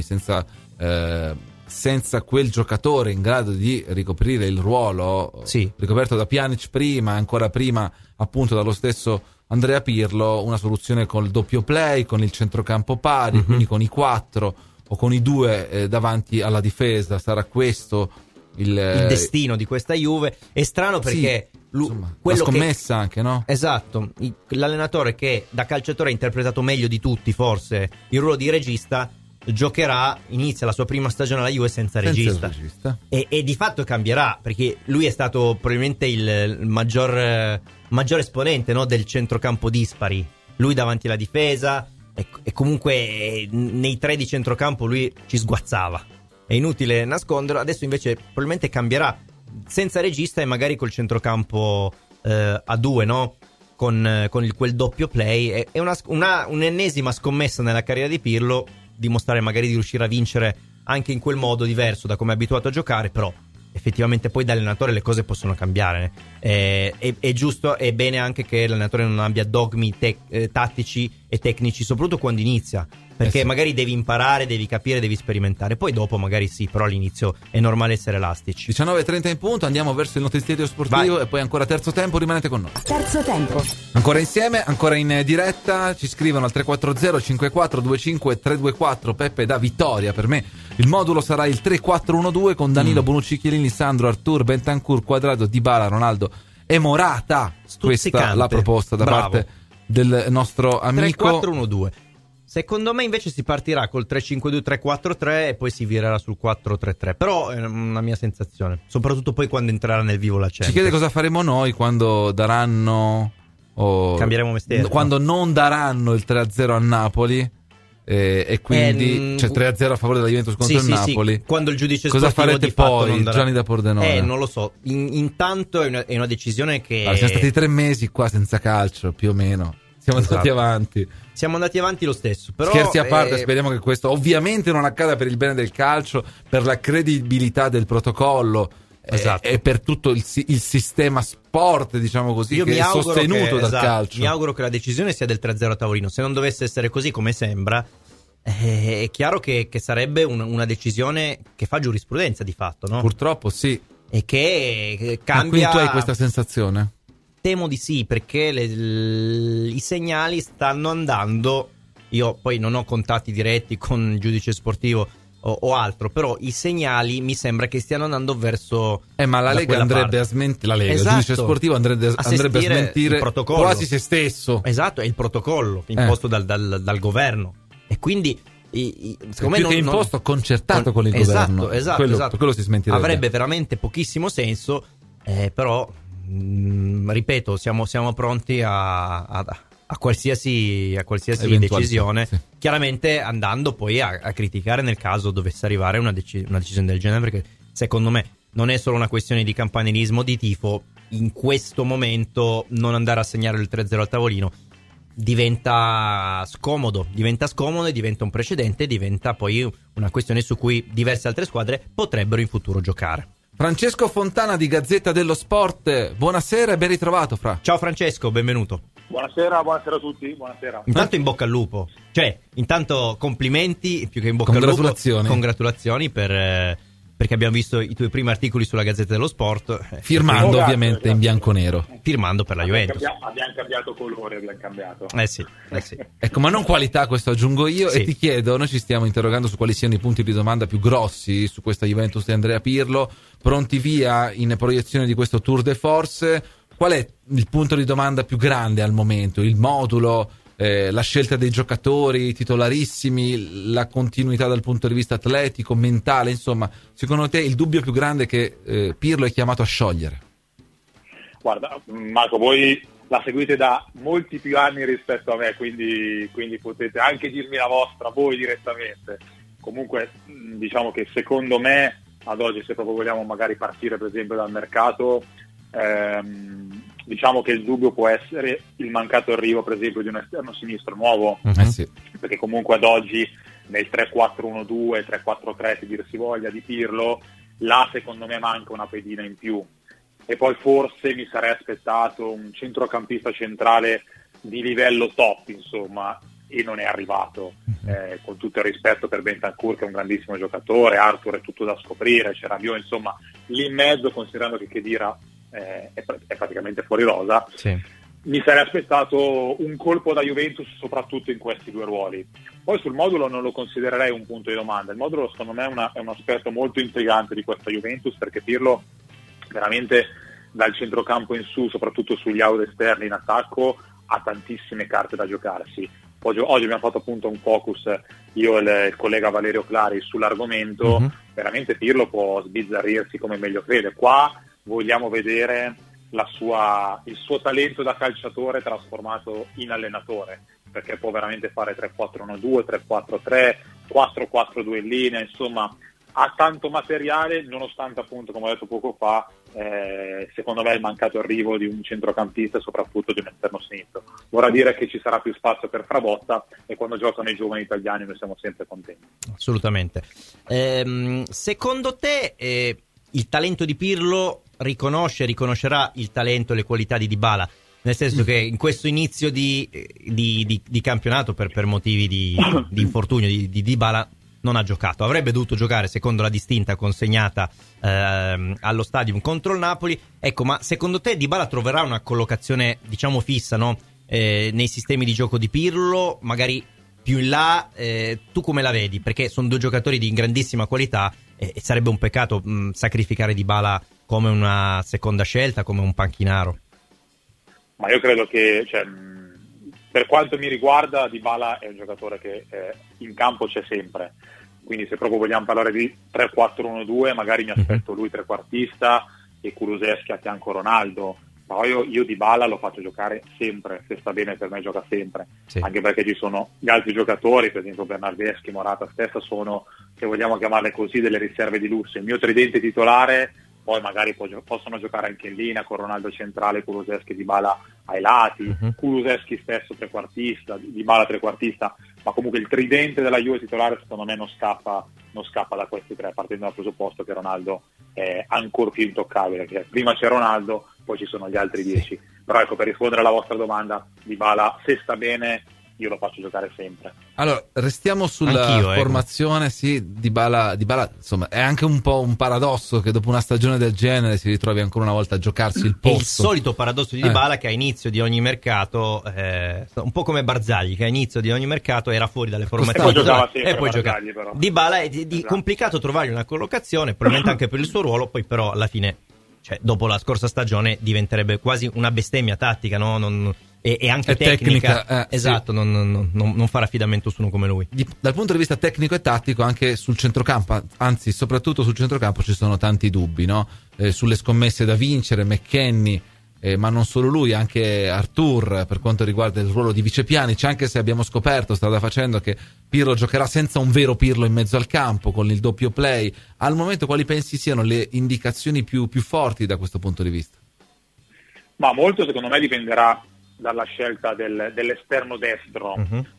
senza quel giocatore in grado di ricoprire il ruolo ricoperto da Pjanic prima, ancora prima appunto dallo stesso Andrea Pirlo, una soluzione col doppio play, con il centrocampo pari, quindi con i 4 o con i 2 davanti alla difesa. Sarà questo il destino di questa Juve. È strano perché la scommessa anche, no? Esatto, l'allenatore che da calciatore ha interpretato meglio di tutti forse il ruolo di regista inizia la sua prima stagione alla Juve senza regista. E di fatto cambierà, perché lui è stato probabilmente il maggior esponente, no, del centrocampo dispari. Lui davanti alla difesa e comunque nei 3 di centrocampo lui ci sguazzava. È inutile nasconderlo. Adesso invece probabilmente cambierà senza regista e magari col centrocampo a 2, no? Con quel doppio play. È un'ennesima scommessa nella carriera di Pirlo, dimostrare magari di riuscire a vincere anche in quel modo diverso da come è abituato a giocare, però effettivamente poi da allenatore le cose possono cambiare. È giusto, è bene anche che l'allenatore non abbia dogmi tattici e tecnici, soprattutto quando inizia, perché magari devi imparare, devi capire, devi sperimentare, poi dopo magari sì, però all'inizio è normale essere elastici. 19:30 in punto, andiamo verso il notiziario sportivo. Vai. E poi ancora terzo tempo, rimanete con noi. Terzo tempo. Ancora insieme, ancora in diretta, ci scrivono al 340 54 25 324. Peppe da Vittoria, per me il modulo sarà il 3-4-1-2 con Danilo, Bonucci, Chiellini, Sandro, Artur, Bentancur, Quadrado, Dybala, Ronaldo e Morata. Questa è la proposta da parte del nostro amico. 3-4-1-2. Secondo me invece si partirà col 3-5-2-3-4-3 e poi si virerà sul 4-3-3. Però è una mia sensazione, soprattutto poi quando entrerà nel vivo la Champions. Ci chiede cosa faremo noi quando daranno cambieremo mestiere, quando non daranno il 3-0 a Napoli e quindi c'è 3-0 a favore della Juventus contro il Napoli. Sì. Quando il giudice cosa sportivo farete di fatto poi, non darà... Gianni da Pordenone? Non lo so. Intanto è una decisione che siamo stati 3 mesi qua senza calcio, più o meno. Siamo andati avanti. Siamo andati avanti lo stesso. Però, scherzi a parte, speriamo che questo ovviamente non accada per il bene del calcio, per la credibilità del protocollo. Esatto. E per tutto il sistema sport, diciamo così, che è sostenuto dal calcio. Mi auguro che la decisione sia del 3-0 a tavolino. Se non dovesse essere così come sembra, è chiaro che sarebbe una decisione che fa giurisprudenza di fatto, no? Purtroppo sì. E che cambia. Ma quindi tu hai questa sensazione? Temo di sì, perché i segnali stanno andando. Io poi non ho contatti diretti con il giudice sportivo o altro, però i segnali mi sembra che stiano andando verso ma la Lega andrebbe a smentire, la Lega, il giudice sportivo andrebbe a smentire quasi se stesso. Esatto, è il protocollo imposto dal governo, e quindi secondo me è imposto concertato con il governo. Esatto. Quello si smentirebbe. Avrebbe veramente pochissimo senso, però ripeto, siamo pronti a qualsiasi decisione, sì. Chiaramente andando poi a criticare nel caso dovesse arrivare una decisione del genere, perché secondo me non è solo una questione di campanilismo, di tifo. In questo momento non andare a segnare il 3-0 al tavolino diventa scomodo e diventa un precedente, diventa poi una questione su cui diverse altre squadre potrebbero in futuro giocare. Francesco Fontana di Gazzetta dello Sport, buonasera e ben ritrovato, Fra. Ciao Francesco, benvenuto. Buonasera a tutti, buonasera. Intanto in bocca al lupo, intanto complimenti, più che in bocca al lupo, congratulazioni perché abbiamo visto i tuoi primi articoli sulla Gazzetta dello Sport, firmando ovviamente in bianco-nero, firmando per la Juventus. Abbiamo cambiato colore, abbiamo cambiato. Sì. Ecco, ma non qualità, questo aggiungo io, sì. E ti chiedo, noi ci stiamo interrogando su quali siano i punti di domanda più grossi su questa Juventus di Andrea Pirlo, pronti via in proiezione di questo Tour de Force. Qual è il punto di domanda più grande al momento? Il modulo, la scelta dei giocatori titolarissimi, la continuità dal punto di vista atletico, mentale, insomma, secondo te il dubbio più grande che Pirlo è chiamato a sciogliere? Guarda, Marco, voi la seguite da molti più anni rispetto a me, quindi potete anche dirmi la vostra voi direttamente. Comunque diciamo che secondo me ad oggi, se proprio vogliamo magari partire per esempio dal mercato, diciamo che il dubbio può essere il mancato arrivo per esempio di un esterno sinistro nuovo, sì. Perché comunque ad oggi nel 3-4-1-2, 3-4-3 se dir si voglia di Pirlo, là secondo me manca una pedina in più, e poi forse mi sarei aspettato un centrocampista centrale di livello top, insomma, e non è arrivato, con tutto il rispetto per Bentancur che è un grandissimo giocatore, Arthur è tutto da scoprire, c'è Rabiot, insomma lì in mezzo, considerando che Khedira è praticamente fuori rosa, sì. Mi sarei aspettato un colpo da Juventus soprattutto in questi due ruoli. Poi sul modulo non lo considererei un punto di domanda, il modulo secondo me è un aspetto molto intrigante di questa Juventus, perché Pirlo veramente dal centrocampo in su, soprattutto sugli out esterni in attacco, ha tantissime carte da giocarsi. Oggi abbiamo fatto appunto un focus, io e il collega Valerio Clari, sull'argomento. Veramente Pirlo può sbizzarrirsi come meglio crede. Qua vogliamo vedere il suo talento da calciatore trasformato in allenatore, perché può veramente fare 3-4-1-2, 3-4-3, 4-4-2 in linea, insomma ha tanto materiale, nonostante appunto, come ho detto poco fa, secondo me il mancato arrivo di un centrocampista e soprattutto di un esterno sinistro. Vorrà dire che ci sarà più spazio per Frabotta, e quando giocano i giovani italiani noi siamo sempre contenti. Assolutamente. Secondo te il talento di Pirlo riconoscerà il talento e le qualità di Dybala, nel senso che in questo inizio di campionato per motivi di infortunio di Dybala non ha giocato, avrebbe dovuto giocare secondo la distinta consegnata allo Stadium contro il Napoli. Ecco, ma secondo te Dybala troverà una collocazione, diciamo, fissa, no? Nei sistemi di gioco di Pirlo, magari più in là, tu come la vedi? Perché sono due giocatori di grandissima qualità e sarebbe un peccato sacrificare Dybala come una seconda scelta, come un panchinaro. Ma io credo che, per quanto mi riguarda, Dybala è un giocatore che in campo c'è sempre, quindi se proprio vogliamo parlare di 3-4-1-2 magari mi aspetto lui trequartista e Kulusevski a fianco Ronaldo, però io Dybala lo faccio giocare sempre, se sta bene per me gioca sempre, sì. Anche perché ci sono gli altri giocatori, per esempio Bernardeschi, Morata stessa, sono, se vogliamo chiamarle così, delle riserve di lusso. Il mio tridente titolare poi magari possono giocare anche in linea con Ronaldo centrale, Kulusevski e Dybala ai lati, Kulusevski stesso trequartista, Dybala trequartista, ma comunque il tridente della Juve titolare secondo me non scappa da questi tre, partendo dal presupposto che Ronaldo è ancora più intoccabile, che prima c'è Ronaldo, poi ci sono gli altri 10. Però ecco, per rispondere alla vostra domanda, Dybala, se sta bene, io lo faccio giocare sempre. Allora, restiamo sulla formazione, sì, Dybala, insomma, è anche un po' un paradosso che dopo una stagione del genere si ritrovi ancora una volta a giocarsi il posto. È il solito paradosso di Dybala che a inizio di ogni mercato, un po' come Barzagli, che a inizio di ogni mercato era fuori dalle formazioni e poi giocava. Dybala è complicato trovargli una collocazione, probabilmente anche per il suo ruolo, poi però alla fine, cioè, dopo la scorsa stagione diventerebbe quasi una bestemmia tattica, no? E anche tecnica, esatto, sì. non fare affidamento su uno come lui. Dal punto di vista tecnico e tattico, anche sul centrocampo, anzi soprattutto sul centrocampo ci sono tanti dubbi, no? Sulle scommesse da vincere, McKennie, ma non solo lui, anche Arthur per quanto riguarda il ruolo di Vice Pjanic, anche se abbiamo scoperto strada facendo che Pirlo giocherà senza un vero Pirlo in mezzo al campo, con il doppio play. Al momento quali pensi siano le indicazioni più forti da questo punto di vista? Ma molto secondo me dipenderà dalla scelta dell'esterno destro.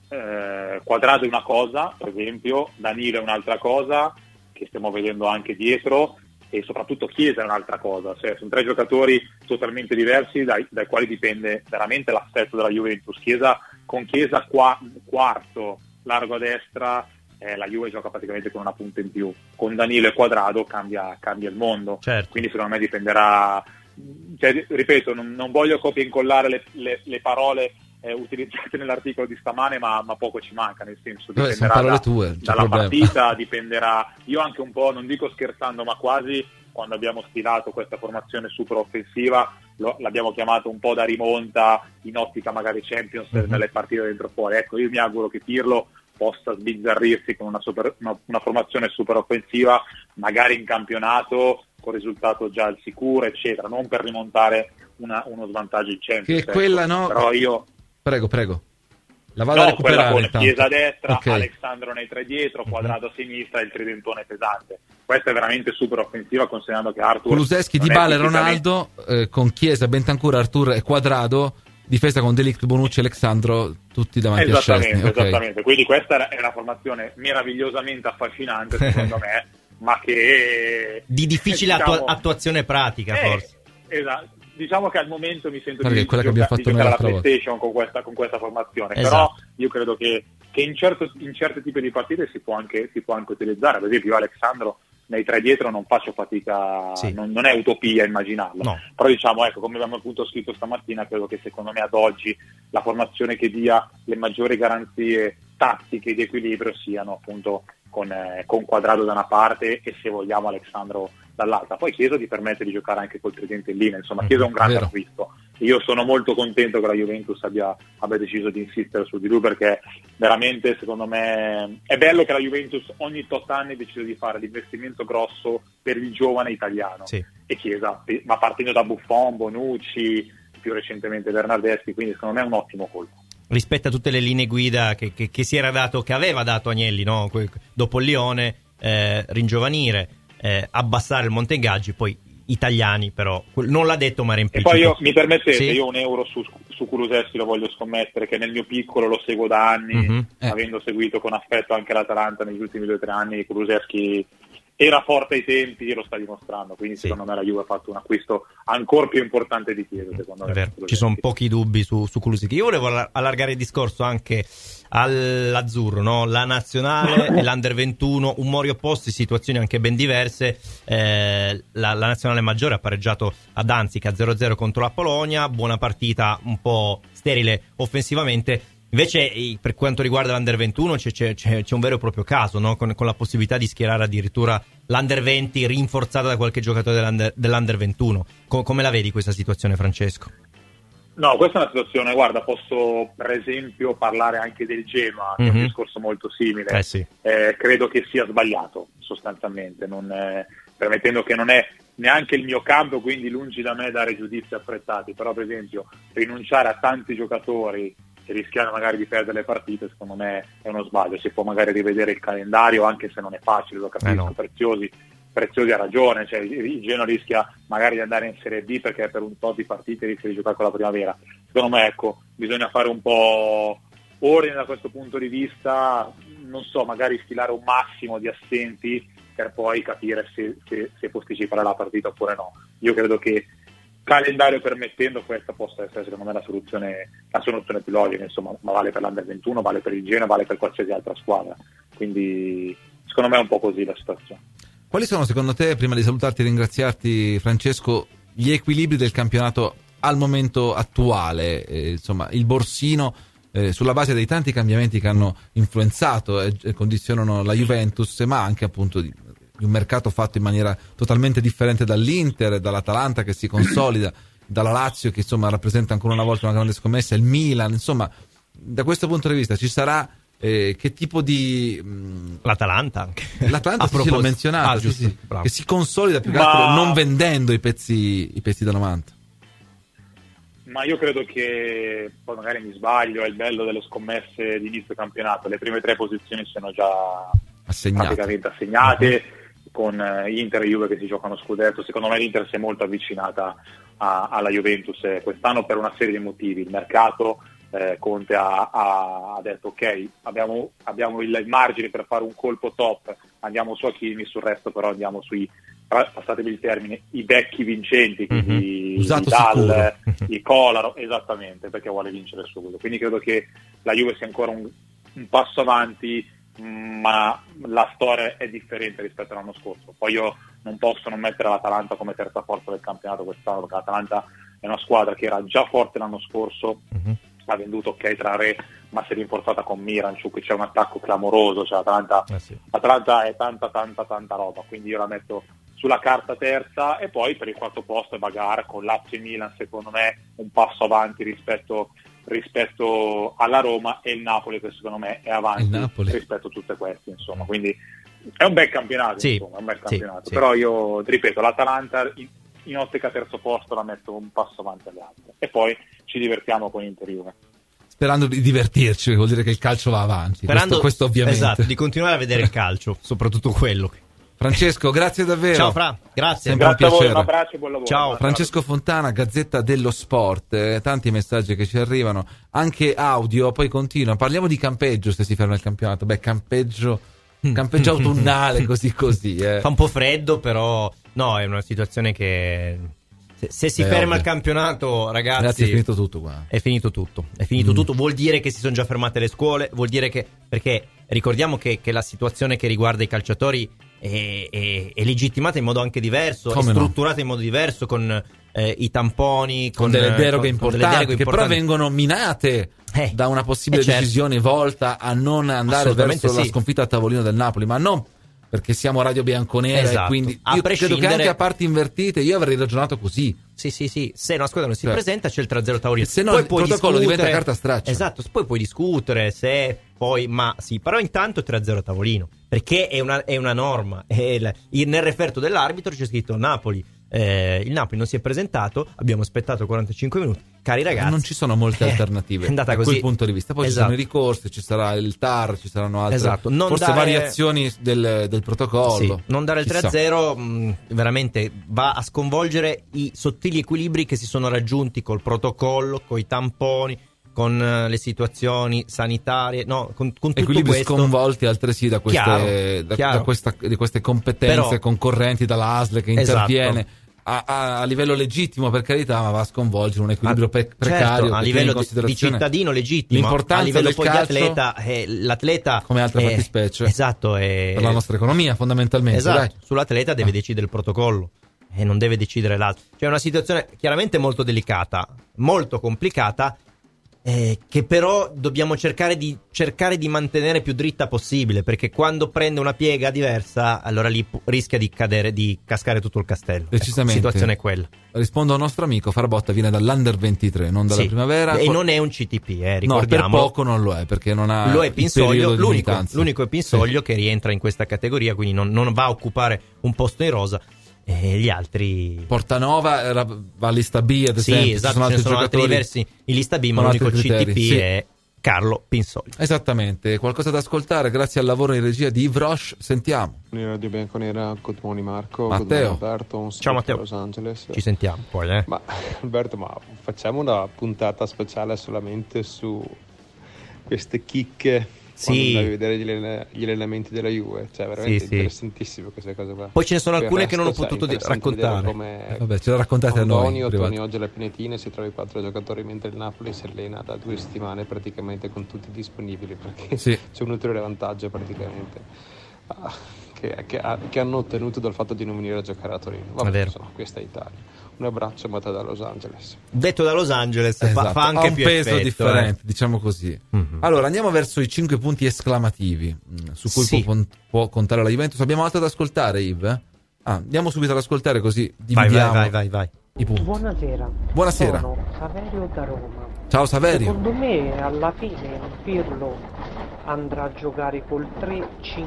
Quadrado è una cosa, per esempio, Danilo è un'altra cosa, che stiamo vedendo anche dietro, e soprattutto Chiesa è un'altra cosa. Cioè, sono tre giocatori totalmente diversi dai quali dipende veramente l'assetto della Juventus. Con Chiesa quarto, largo a destra, la Juve gioca praticamente con una punta in più. Con Danilo e Quadrado cambia il mondo. Certo. Quindi secondo me dipenderà. Cioè, ripeto, non voglio copia e incollare le parole utilizzate nell'articolo di stamane, ma poco ci manca, nel senso dipenderà dalla partita, dipenderà. Io anche un po', non dico scherzando, ma quasi, quando abbiamo stilato questa formazione super offensiva l'abbiamo chiamato un po' da rimonta in ottica magari Champions nelle partite dentro fuori. Ecco, io mi auguro che Pirlo possa sbizzarrirsi con una formazione super offensiva, magari in campionato con risultato già al sicuro, eccetera, non per rimontare uno svantaggio in Champions. Che quella, no? Però io prego. La vado a recuperare. Con Chiesa a destra, okay. Alexandro nei tre dietro, Quadrado a sinistra e il tridentone pesante. Questa è veramente super offensiva, considerando che Arthur, Kulusevski, Dybala e Ronaldo, con Chiesa, Bentancur, Arthur e Quadrado, difesa con De Ligt, Bonucci e Alexandro, tutti davanti a Szczesny. Esattamente, quindi questa è una formazione meravigliosamente affascinante, secondo me, ma che di difficile attuazione pratica, forse. Esatto. Diciamo che al momento mi sento di giocare alla PlayStation con questa formazione, esatto. Però io credo che in certi tipi di partite si può anche utilizzare. Per esempio io Alexandro nei tre dietro non faccio fatica, sì. non è utopia immaginarlo, no. Però diciamo, ecco, come abbiamo appunto scritto stamattina, credo che secondo me ad oggi la formazione che dia le maggiori garanzie tattiche di equilibrio siano appunto con Quadrado da una parte e, se vogliamo, Alexandro dall'altra. Poi Chiesa ti permette di giocare anche col tridente in linea, insomma Chiesa è un grande acquisto. Io sono molto contento che la Juventus abbia deciso di insistere su di lui, perché veramente, secondo me, è bello che la Juventus ogni tot anni decida di fare l'investimento grosso per il giovane italiano, sì. E Chiesa, ma partendo da Buffon, Bonucci, più recentemente Bernardeschi, quindi secondo me è un ottimo colpo. Rispetto a tutte le linee guida che si era dato, che aveva dato Agnelli, no? Dopo il Lione, ringiovanire, abbassare il monte ingaggi, poi italiani, però non l'ha detto, ma era implicito. E poi mi permettete, sì? Io €1 su Kulusevski lo voglio scommettere, che nel mio piccolo lo seguo da anni, avendo seguito con affetto anche l'Atalanta negli ultimi 2 o 3 anni. Kulusevski era forte ai tempi e lo sta dimostrando, quindi secondo me la Juve ha fatto un acquisto ancora più importante di Chiesa, secondo me. Ci sono pochi dubbi su Kulusevich. Io volevo allargare il discorso anche all'azzurro, no? La nazionale e l'Under 21, umori opposti, situazioni anche ben diverse. La nazionale maggiore ha pareggiato a Danzica 0-0 contro la Polonia, buona partita, un po' sterile offensivamente. Invece per quanto riguarda l'Under 21 c'è un vero e proprio caso, no? Con la possibilità di schierare addirittura l'Under 20 rinforzata da qualche giocatore dell'Under 21. Come la vedi questa situazione, Francesco? No, questa è una situazione, guarda, posso per esempio parlare anche del Genoa, che è un discorso molto simile. Sì. Credo che sia sbagliato sostanzialmente, permettendo che non è neanche il mio campo, quindi lungi da me dare giudizi apprezzati, però per esempio rinunciare a tanti giocatori e rischiare magari di perdere le partite, secondo me è uno sbaglio. Si può magari rivedere il calendario, anche se non è facile, lo capisco. No. Preziosi ha ragione, cioè il Genoa rischia magari di andare in Serie B perché per un tot di partite rischia di giocare con la primavera. Secondo me, ecco, bisogna fare un po' ordine da questo punto di vista, non so, magari stilare un massimo di assenti per poi capire se posticipare la partita oppure no. Io credo che, calendario permettendo, questa possa essere secondo me la soluzione più logica, insomma, ma vale per l'Under 21, vale per il Genoa, vale per qualsiasi altra squadra, quindi secondo me è un po' così la situazione. Quali sono secondo te, prima di salutarti e ringraziarti Francesco, gli equilibri del campionato al momento attuale? Insomma, il borsino, sulla base dei tanti cambiamenti che hanno influenzato e condizionano la Juventus, ma anche appunto di un mercato fatto in maniera totalmente differente dall'Inter, dall'Atalanta che si consolida, dalla Lazio che insomma rappresenta ancora una volta una grande scommessa, il Milan, insomma, da questo punto di vista ci sarà che tipo di l'Atalanta anche. L'Atalanta sì, l'ho menzionato, giusto, sì, che si consolida più che altro non vendendo i pezzi da 90. Ma io credo che, poi magari mi sbaglio, è il bello delle scommesse di inizio campionato, le prime 3 posizioni sono già praticamente assegnate, con Inter e Juve che si giocano scudetto. Secondo me l'Inter si è molto avvicinata alla Juventus quest'anno per una serie di motivi. Il mercato, Conte ha detto ok, abbiamo il margine per fare un colpo top, andiamo su Hakimi, sul resto però andiamo sui, passatemi il termine, i vecchi vincenti, quindi Vidal, i Kolarov, esattamente, perché vuole vincere subito. Quindi credo che la Juve sia ancora un passo avanti, ma la storia è differente rispetto all'anno scorso. Poi io non posso non mettere l'Atalanta come terza forza del campionato quest'anno, perché l'Atalanta è una squadra che era già forte l'anno scorso, ha venduto Traoré, ma si è rinforzata con Miranchuk, c'è un attacco clamoroso, cioè l'Atalanta è tanta roba, quindi io la metto sulla carta terza. E poi per il quarto posto è bagarre con Lazio e Milan, secondo me un passo avanti rispetto alla Roma, e il Napoli che secondo me è avanti rispetto a tutte queste, insomma, quindi è un bel campionato, insomma, è un bel campionato. Però io ripeto, l'Atalanta in ottica terzo posto la metto un passo avanti alle altre, e poi ci divertiamo con Inter Juve. Sperando di divertirci, vuol dire che il calcio va avanti. Questo ovviamente. Esatto, di continuare a vedere il calcio, soprattutto quello. Francesco, grazie davvero. Ciao Fra, grazie. Sempre grazie un piacere. A voi, un abbraccio e buon lavoro. Ciao. Francesco Fontana, Gazzetta dello Sport, tanti messaggi che ci arrivano, anche audio, poi continua. Parliamo di campeggio se si ferma il campionato. Campeggio autunnale, così. Fa un po' freddo, però no, è una situazione che se si ferma il campionato, ragazzi, è finito tutto qua. È finito tutto, vuol dire che si sono già fermate le scuole, vuol dire che, perché ricordiamo che la situazione che riguarda i calciatori è legittimata in modo anche diverso, è strutturata in modo diverso, con i tamponi, con delle deroghe importanti che però vengono minate da una possibile decisione volta a non andare verso la sconfitta a tavolino del Napoli, ma non perché siamo Radio Bianconera, e quindi io credo che anche a parti invertite io avrei ragionato così. Sì, se una squadra non si presenta c'è il 3-0 tavolino, se no poi il protocollo diventa carta straccia. Esatto, poi puoi discutere però intanto 3-0 tavolino, perché è una norma, nel referto dell'arbitro c'è scritto Napoli, il Napoli non si è presentato, abbiamo aspettato 45 minuti, cari ragazzi, non ci sono molte alternative da quel punto di vista. Poi ci sono i ricorsi, ci sarà il TAR, ci saranno altre variazioni del protocollo. Non dare il 3-0 veramente va a sconvolgere i sottili equilibri che si sono raggiunti col protocollo, coi tamponi, con le situazioni sanitarie, no, con tutto equilibri questo, sconvolti altresì da queste, chiaro. di queste competenze però, concorrenti, dalla ASL che interviene. Esatto. A livello legittimo, per carità, ma va a sconvolgere un equilibrio precario. Certo, a livello di cittadino legittimo, l'importanza a livello del poi calcio, di atleta, l'atleta come altre fattispecie, esatto, per la nostra economia fondamentalmente. Esatto, dai. sull'atleta deve decidere il protocollo e non deve decidere l'altro. C'è una situazione chiaramente molto delicata, molto complicata, che però dobbiamo cercare di mantenere più dritta possibile, perché quando prende una piega diversa, allora lì rischia di cascare tutto il castello. Decisamente. La situazione è quella. Rispondo a un nostro amico, Farbotta viene dall'Under 23, non dalla primavera. E non è un CTP, ricordiamo. No, per poco non lo è, perché non ha lo è Pinsoglio, l'unico è Pinsoglio che rientra in questa categoria, quindi non va a occupare un posto in rosa. E gli altri, Portanova va a lista B, ad esempio. Sì, esatto, ci sono altri diversi in lista B, ma l'unico CTP è Carlo Pinsoglio. Esattamente, qualcosa da ascoltare grazie al lavoro in regia di Yves Roche. Sentiamo. Radio Bianconera, good morning Marco, Matteo. good morning Alberto, ciao Matteo, Los Angeles. Ci sentiamo poi. Ma Alberto, facciamo una puntata speciale solamente su queste chicche. Quando andavi a vedere gli allenamenti della Juve, cioè veramente interessantissimo queste cose qua. Poi ce ne sono alcune che non ho potuto raccontare. Vabbè, ce le raccontate a noi. Torni oggi alle Pinetine, si trova i 4 giocatori mentre il Napoli si allena da 2 settimane praticamente con tutti disponibili, perché c'è un ulteriore vantaggio praticamente che hanno ottenuto dal fatto di non venire a giocare a Torino. Vabbè, insomma, questa è Italia. Un abbraccio, ma da Los Angeles. Detto da Los Angeles, esatto, fa anche ha un più peso effetto, differente, diciamo così. Mm-hmm. Allora andiamo verso i 5 punti esclamativi su cui può contare la Juventus. Abbiamo altro da ascoltare, Yves? Andiamo subito ad ascoltare, così dividiamo vai. I punti. Buonasera. Sono Saverio da Roma. Ciao Saverio. Secondo me alla fine Pirlo andrà a giocare col 3-5-2,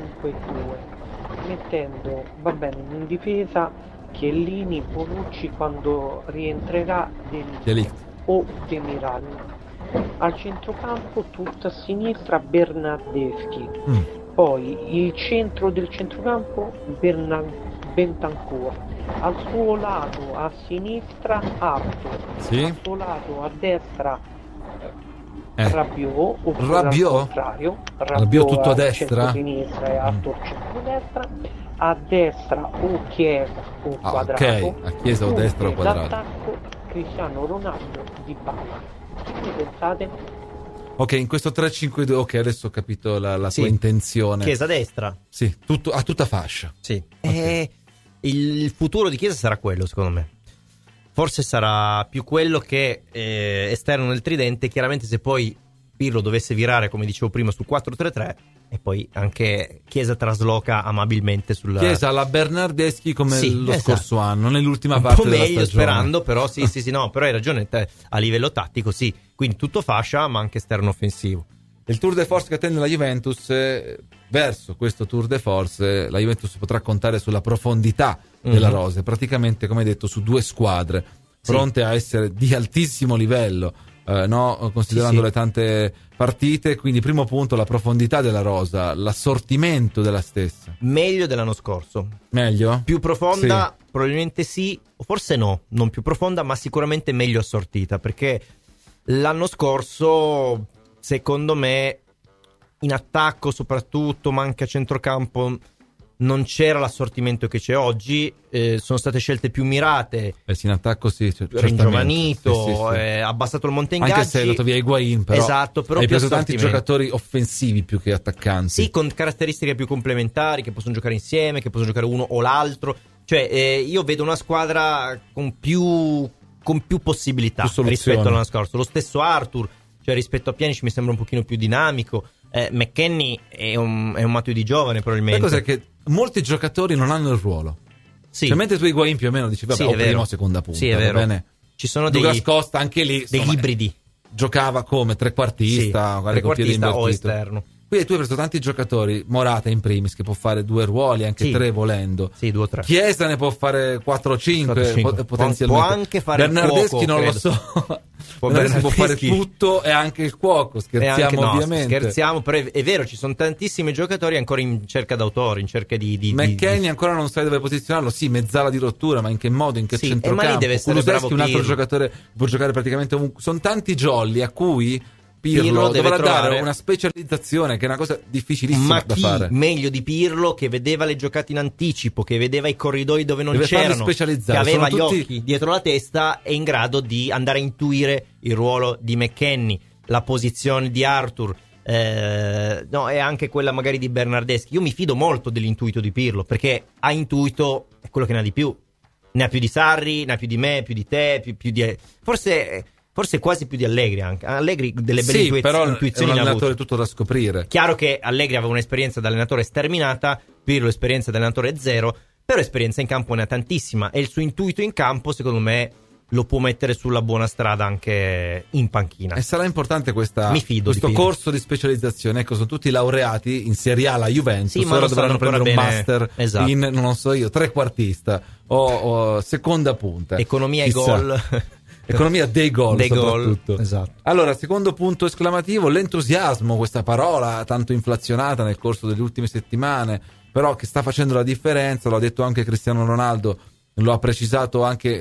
mettendo, va bene, in difesa Chiellini, Bonucci quando rientrerà o Demiral. Al centrocampo tutto a sinistra Bernardeschi. Poi il centro del centrocampo Bentancur. Al suo lato a sinistra Arthur. Al suo lato a destra Rabiot, oppure al contrario, Rabiot tutto a destra, centro-sinistra e Arthur centro-destra. A destra o Chiesa o Quadrato, a Chiesa o destra o Quadrato. L'attacco Cristiano Ronaldo, Dybala. Che pensate? Ok, in questo 3-5-2, ok, adesso ho capito la tua intenzione. Chiesa a destra. Sì, tutto a tutta fascia. Sì. Okay. Il futuro di Chiesa sarà quello, secondo me. Forse sarà più quello che esterno nel tridente. Chiaramente se poi Pirlo dovesse virare, come dicevo prima, sul 4-3-3, e poi anche Chiesa trasloca amabilmente sulla Chiesa alla Bernardeschi come lo scorso anno, nell'ultima parte della stagione. Sperando, però no, però hai ragione a livello tattico, quindi tutto fascia, ma anche esterno offensivo. Il tour de force che attende la Juventus, verso questo tour de force la Juventus potrà contare sulla profondità della rosa, praticamente, come hai detto, su 2 squadre pronte a essere di altissimo livello, considerando le tante partite. Quindi primo punto, la profondità della rosa, l'assortimento della stessa. Meglio dell'anno scorso. Meglio? Più profonda? Probabilmente sì, o forse no, non più profonda, ma sicuramente meglio assortita, perché l'anno scorso, secondo me, in attacco soprattutto, ma anche a centrocampo, non c'era l'assortimento che c'è oggi. Sono state scelte più mirate. In attacco ringiovanito, abbassato il monte ingaggi. Anche se è andato via Higuain, però, però hai preso tanti giocatori offensivi più che attaccanti. Sì, con caratteristiche più complementari, che possono giocare insieme, che possono giocare uno o l'altro. Cioè, io vedo una squadra con più possibilità rispetto all'anno scorso. Lo stesso Arthur, cioè rispetto a Pjanic, mi sembra un pochino più dinamico. McKennie è un Matuidi giovane, probabilmente. La cosa è che molti giocatori non hanno il ruolo. Cioè, mentre tu Higuain più o meno dici vabbè, prima o seconda punta, è vero. Va bene. Ci sono Douglas Costa, anche lì degli ibridi. Giocava come trequartista, trequartista o esterno. Quindi tu hai preso tanti giocatori, Morata in primis, che può fare 2 ruoli, anche 3 volendo. 2 o 3. Chiesa ne può fare 4 o 5 potenzialmente. Può anche fare Bernardeschi il cuoco, non lo so. Bernardeschi può fare tutto e anche il cuoco, scherziamo ovviamente. Scherziamo, però è vero, ci sono tantissimi giocatori ancora in cerca d'autore, in cerca di McKennie ancora non sai dove posizionarlo, mezzala di rottura, ma in che modo, in che centrocampo? Ma lì deve essere bravo un altro giocatore può giocare praticamente ovunque. Sono tanti jolly a cui Pirlo dovrà trovare dare una specializzazione che è una cosa difficilissima da fare. Meglio di Pirlo, che vedeva le giocate in anticipo, che vedeva i corridoi dove non deve c'erano, che aveva Sono gli occhi dietro la testa, è in grado di andare a intuire il ruolo di McKennie, la posizione di Arthur, e anche quella magari di Bernardeschi. Io mi fido molto dell'intuito di Pirlo, perché ha intuito è quello che ne ha di più. Ne ha più di Sarri, ne ha più di me, più di te, più di... Forse quasi più di Allegri anche. Allegri delle belle intuizioni però è un allenatore tutto da scoprire. Chiaro che Allegri aveva un'esperienza da allenatore sterminata, Pirlo esperienza da allenatore zero, però esperienza in campo ne ha tantissima e il suo intuito in campo secondo me lo può mettere sulla buona strada anche in panchina. E sarà importante questo di corso di specializzazione. Ecco, sono tutti laureati in Serie A alla Juventus, ora dovranno prendere un master in, non so io, trequartista o seconda punta. Economia e gol. Economia dei gol soprattutto. Esatto. Allora, secondo punto esclamativo, l'entusiasmo, questa parola tanto inflazionata nel corso delle ultime settimane, però che sta facendo la differenza, lo ha detto anche Cristiano Ronaldo, lo ha precisato anche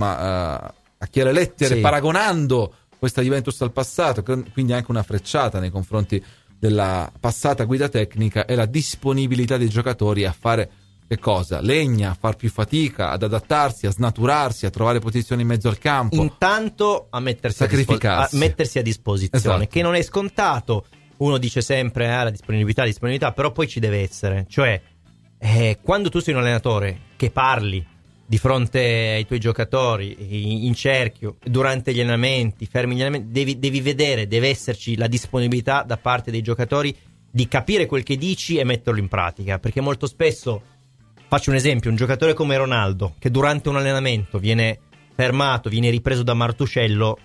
a chiare lettere, paragonando questa Juventus al passato, quindi anche una frecciata nei confronti della passata guida tecnica, e la disponibilità dei giocatori a fare che cosa? Legna, a far più fatica, ad adattarsi, a snaturarsi, a trovare posizioni in mezzo al campo. Intanto a mettersi a disposizione, esatto. Che non è scontato. Uno dice sempre la disponibilità, però poi ci deve essere. Cioè, quando tu sei un allenatore che parli di fronte ai tuoi giocatori, in cerchio, durante gli allenamenti, fermi gli allenamenti, devi vedere, deve esserci la disponibilità da parte dei giocatori di capire quel che dici e metterlo in pratica, perché molto spesso... Faccio un esempio, un giocatore come Ronaldo, che durante un allenamento viene fermato, viene ripreso da Martuscello,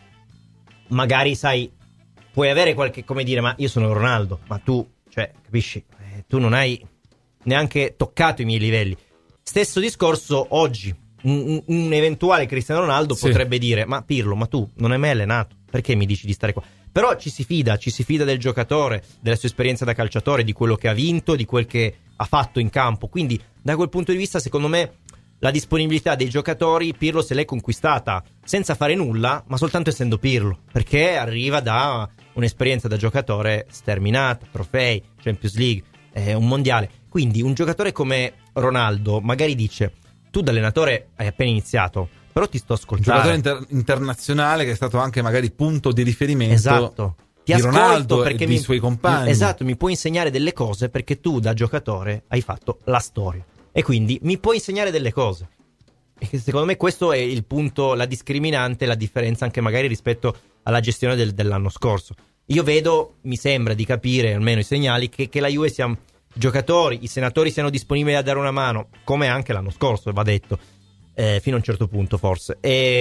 magari puoi avere qualche, come dire, ma io sono Ronaldo, ma tu, capisci, tu non hai neanche toccato i miei livelli. Stesso discorso oggi, un eventuale Cristiano Ronaldo potrebbe dire, ma Pirlo, ma tu non hai mai allenato, perché mi dici di stare qua? Però ci si fida del giocatore, della sua esperienza da calciatore, di quello che ha vinto, di quel che ha fatto in campo. Quindi da quel punto di vista secondo me la disponibilità dei giocatori Pirlo se l'è conquistata senza fare nulla, ma soltanto essendo Pirlo, perché arriva da un'esperienza da giocatore sterminata, trofei, Champions League, un mondiale. Quindi un giocatore come Ronaldo magari dice, tu da allenatore hai appena iniziato, però ti sto ascoltando. Un giocatore internazionale che è stato anche magari punto di riferimento, esatto, di Ronaldo e dei suoi compagni. Esatto, mi puoi insegnare delle cose perché tu da giocatore hai fatto la storia e quindi mi puoi insegnare delle cose. E secondo me questo è il punto, la discriminante, la differenza anche magari rispetto alla gestione dell'anno scorso. Io vedo, mi sembra di capire, almeno i segnali, che la Juve sia giocatori, i senatori siano disponibili a dare una mano, come anche l'anno scorso, va detto. Fino a un certo punto forse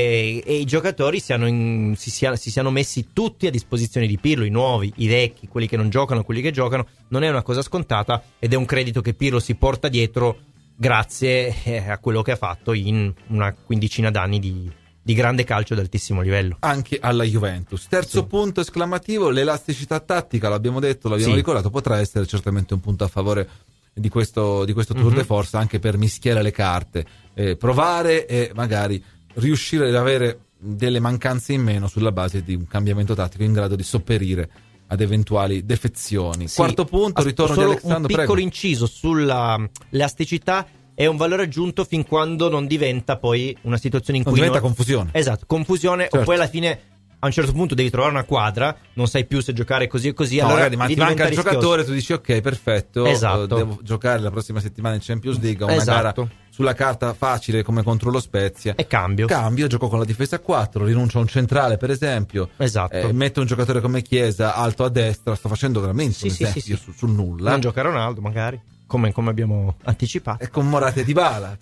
e i giocatori si siano messi tutti a disposizione di Pirlo, i nuovi, i vecchi, quelli che non giocano, quelli che giocano. Non è una cosa scontata ed è un credito che Pirlo si porta dietro grazie a quello che ha fatto in una quindicina d'anni di grande calcio ad altissimo livello anche alla Juventus. Terzo punto esclamativo, l'elasticità tattica, l'abbiamo detto, l'abbiamo ricordato, potrà essere certamente un punto a favore di questo Tour de Force, anche per mischiare le carte, provare e magari riuscire ad avere delle mancanze in meno sulla base di un cambiamento tattico in grado di sopperire ad eventuali defezioni. Quarto punto, ritorno di Alexandro. Un piccolo inciso sulla elasticità: è un valore aggiunto fin quando non diventa poi una situazione in cui diventa confusione. Esatto, confusione, o poi alla fine a un certo punto devi trovare una quadra, non sai più se giocare così e così, allora ma ti manca il giocatore, tu dici ok, perfetto, devo giocare la prossima settimana in Champions League, una gara sulla carta facile come contro lo Spezia, e cambio, gioco con la difesa a 4, rinuncio a un centrale per esempio, metto un giocatore come Chiesa alto a destra, sto facendo veramente un esempio sul nulla, non gioca Ronaldo magari, come abbiamo anticipato, e con Morata e Dybala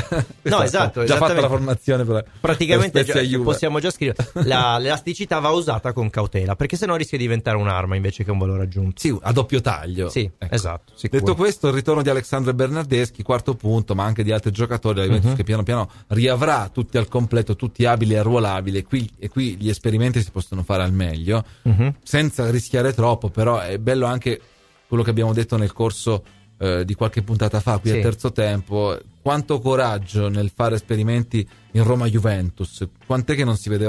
no, esatto, già fatta la formazione praticamente possiamo già scrivere l'elasticità va usata con cautela, perché sennò rischia di diventare un'arma invece che un valore aggiunto, a doppio taglio, esatto, sicuro. Detto questo, il ritorno di Alexandro Bernardeschi, quarto punto, ma anche di altri giocatori della Juventus che piano piano riavrà tutti al completo, tutti abili e arruolabili, e qui gli esperimenti si possono fare al meglio senza rischiare troppo. Però è bello anche quello che abbiamo detto nel corso di qualche puntata fa qui al terzo tempo, quanto coraggio nel fare esperimenti in Roma-Juventus, quant'è che non si vedeva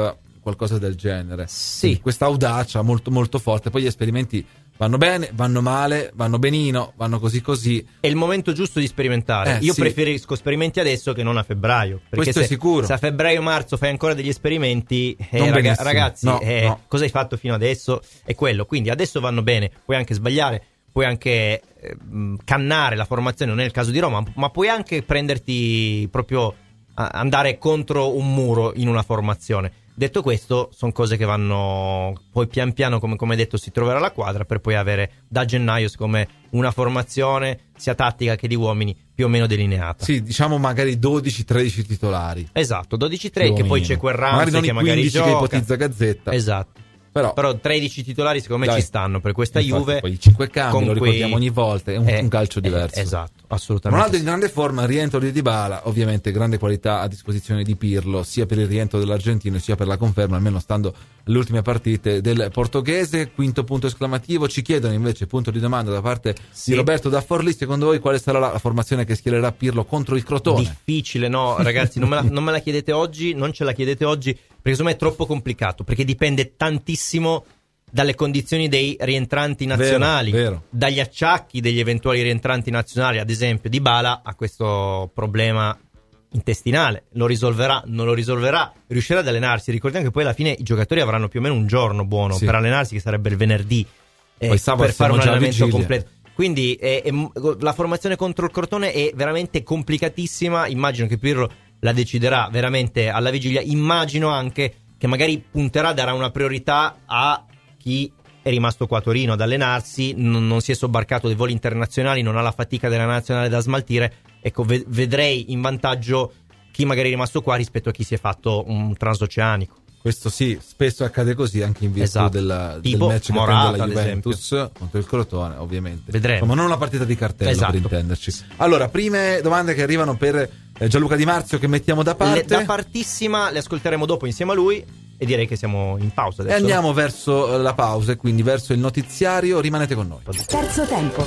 qualcosa del genere. Sì. Questa audacia molto molto forte. Poi gli esperimenti vanno bene, vanno male, vanno benino, vanno così. È il momento giusto di sperimentare. Io preferisco sperimenti adesso che non a febbraio. Perché questo è sicuro. Se a febbraio-marzo fai ancora degli esperimenti, ragazzi, no. cosa hai fatto fino adesso? È quello. Quindi adesso vanno bene, puoi anche sbagliare, puoi anche cannare la formazione, non è il caso di Roma, ma puoi anche prenderti proprio andare contro un muro in una formazione. Detto questo, sono cose che vanno poi pian piano, come detto, si troverà la quadra per poi avere da gennaio come una formazione sia tattica che di uomini più o meno delineata. Sì, diciamo magari 12-13 titolari. Esatto, 12-13, che poi c'è quel Ramsey che magari 15 gioca. che ipotizza Gazzetta. Esatto. Però 13 titolari secondo me ci stanno per questa Juve. Poi i 5 cambi, lo ricordiamo ogni volta, è un calcio diverso. Esatto, assolutamente. Ronaldo in grande forma, rientro di Dybala, ovviamente grande qualità a disposizione di Pirlo, sia per il rientro dell'argentino sia per la conferma, almeno stando alle ultime partite del portoghese. Quinto punto esclamativo. Ci chiedono invece, punto di domanda da parte di Roberto da Forlì, secondo voi quale sarà la formazione che schiererà Pirlo contro il Crotone? Difficile, no ragazzi, non me la chiedete oggi, non ce la chiedete oggi, perché secondo me è troppo complicato, perché dipende tantissimo dalle condizioni dei rientranti nazionali, vero. Dagli acciacchi degli eventuali rientranti nazionali. Ad esempio Dybala ha questo problema intestinale, lo risolverà, non lo risolverà, riuscirà ad allenarsi. Ricordiamo che poi alla fine i giocatori avranno più o meno un giorno buono per allenarsi, che sarebbe il venerdì, per fare un allenamento completo. Quindi la formazione contro il Crotone è veramente complicatissima. Immagino che Pirlo la deciderà veramente alla vigilia. Immagino anche che magari darà una priorità a chi è rimasto qua a Torino ad allenarsi, non si è sobbarcato dei voli internazionali, non ha la fatica della nazionale da smaltire. Ecco, vedrei in vantaggio chi magari è rimasto qua rispetto a chi si è fatto un transoceanico. Questo sì, spesso accade così anche in virtù del match Morata, che prende la Juventus contro il Crotone, ovviamente. Vedremo. Ma non una partita di cartello, per intenderci. Allora, prime domande che arrivano per Gianluca Di Marzio, che mettiamo da parte. Da partissima, le ascolteremo dopo insieme a lui. E direi che siamo in pausa adesso. E andiamo verso la pausa, e quindi verso il notiziario. Rimanete con noi. Terzo tempo.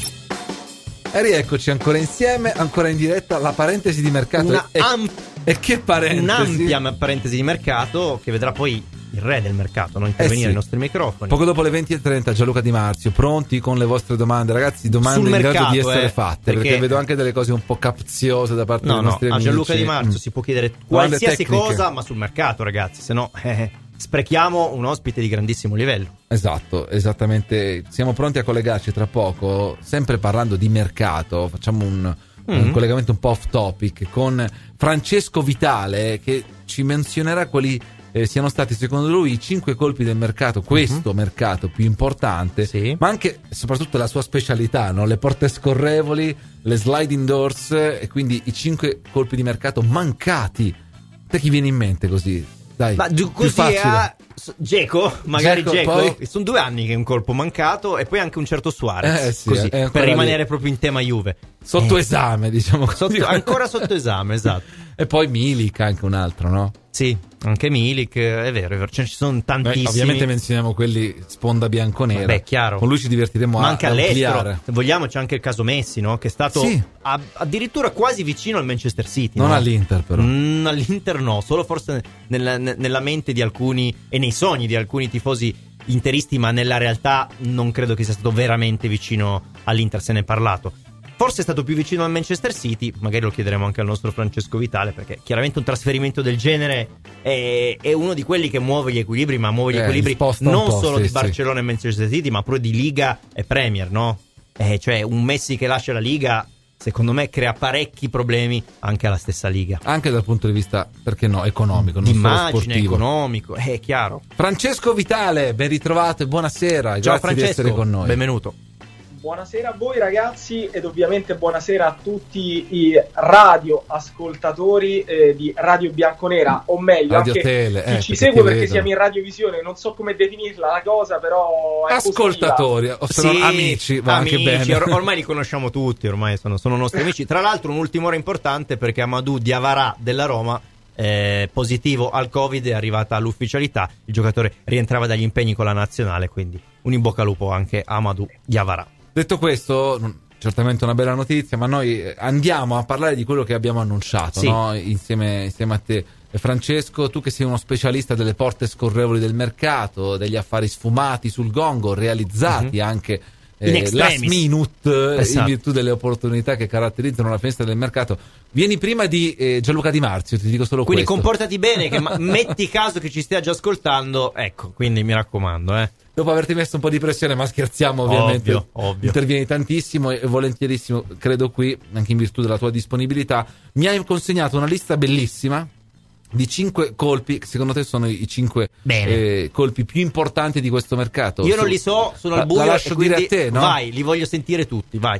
E rieccoci ancora insieme, ancora in diretta. La parentesi di mercato. E che parentesi? Un'ampia parentesi di mercato che vedrà poi il re del mercato intervenire ai nostri microfoni. Poco dopo le 20:30 Gianluca Di Marzio, pronti con le vostre domande, ragazzi, domande sul in mercato, grado di essere fatte, perché vedo anche delle cose un po' capziose da parte dei nostri amici. A Gianluca Di Marzio si può chiedere qualsiasi cosa, ma sul mercato, ragazzi, se no sprechiamo un ospite di grandissimo livello. Esatto, esattamente. Siamo pronti a collegarci tra poco, sempre parlando di mercato. Facciamo un collegamento un po' off topic con Francesco Vitale, che ci menzionerà quali siano stati secondo lui i 5 colpi del mercato, questo mercato più importante, ma anche e soprattutto la sua specialità, no? Le porte scorrevoli, le sliding doors, e quindi i 5 colpi di mercato mancati. Te chi viene in mente così? Dai, ma così a Dzeko, magari Dzeko. Sono 2 anni che è un colpo mancato, e poi anche un certo Suarez, così, per rimanere proprio in tema Juve. Sotto esame, diciamo così. Ancora sotto esame, esatto. E poi Milik, anche un altro, no? Sì, anche Milik, è vero, ci sono tantissimi. Ovviamente menzioniamo quelli sponda bianconera. Beh, chiaro. Con lui ci divertiremo ma anche all'estero. Ampliare. Se vogliamo c'è anche il caso Messi, no? Che è stato addirittura quasi vicino al Manchester City. Non all'Inter, però. All'Inter no, solo forse nella mente di alcuni e nei sogni di alcuni tifosi interisti, ma nella realtà non credo che sia stato veramente vicino all'Inter, se ne è parlato. Forse è stato più vicino al Manchester City, magari lo chiederemo anche al nostro Francesco Vitale, perché chiaramente un trasferimento del genere è uno di quelli che muove gli equilibri, ma muove gli equilibri non solo di Barcellona e Manchester City, ma proprio di Liga e Premier, no? Cioè un Messi che lascia la Liga, secondo me crea parecchi problemi anche alla stessa Liga. Anche dal punto di vista, perché no, economico, non immagine, solo sportivo. Economico, è chiaro. Francesco Vitale, ben ritrovato e buonasera. Ciao Grazie Francesco, di essere con noi. Benvenuto. Buonasera a voi ragazzi, ed ovviamente buonasera a tutti i radioascoltatori di Radio Bianconera, o meglio Radio anche Tele, chi ci segue, perché siamo in radiovisione, non so come definirla la cosa, però è ascoltatori o sono amici, va anche bene. Ormai li conosciamo tutti, ormai sono nostri amici. Tra l'altro un'ultima ora importante, perché Amadou Diawara della Roma positivo al Covid, è arrivata all'ufficialità, il giocatore rientrava dagli impegni con la nazionale, quindi un in bocca al lupo anche a Amadou Diawara. Detto questo, certamente una bella notizia, ma noi andiamo a parlare di quello che abbiamo annunciato, no? insieme a te, Francesco, tu che sei uno specialista delle porte scorrevoli del mercato, degli affari sfumati sul gongo, realizzati anche last minute, in virtù delle opportunità che caratterizzano la finestra del mercato. Vieni prima di Gianluca Di Marzio, ti dico solo quindi questo. Comportati bene, che metti caso che ci stia già ascoltando, ecco, quindi mi raccomando. Dopo averti messo un po' di pressione, ma scherziamo ovviamente, ovvio. Intervieni tantissimo e volentierissimo, credo qui, anche in virtù della tua disponibilità. Mi hai consegnato una lista bellissima di 5 colpi che secondo te sono i 5 colpi più importanti di questo mercato. Io non li so, sono al buio, la lascio dire a te, no? Vai, li voglio sentire tutti, vai.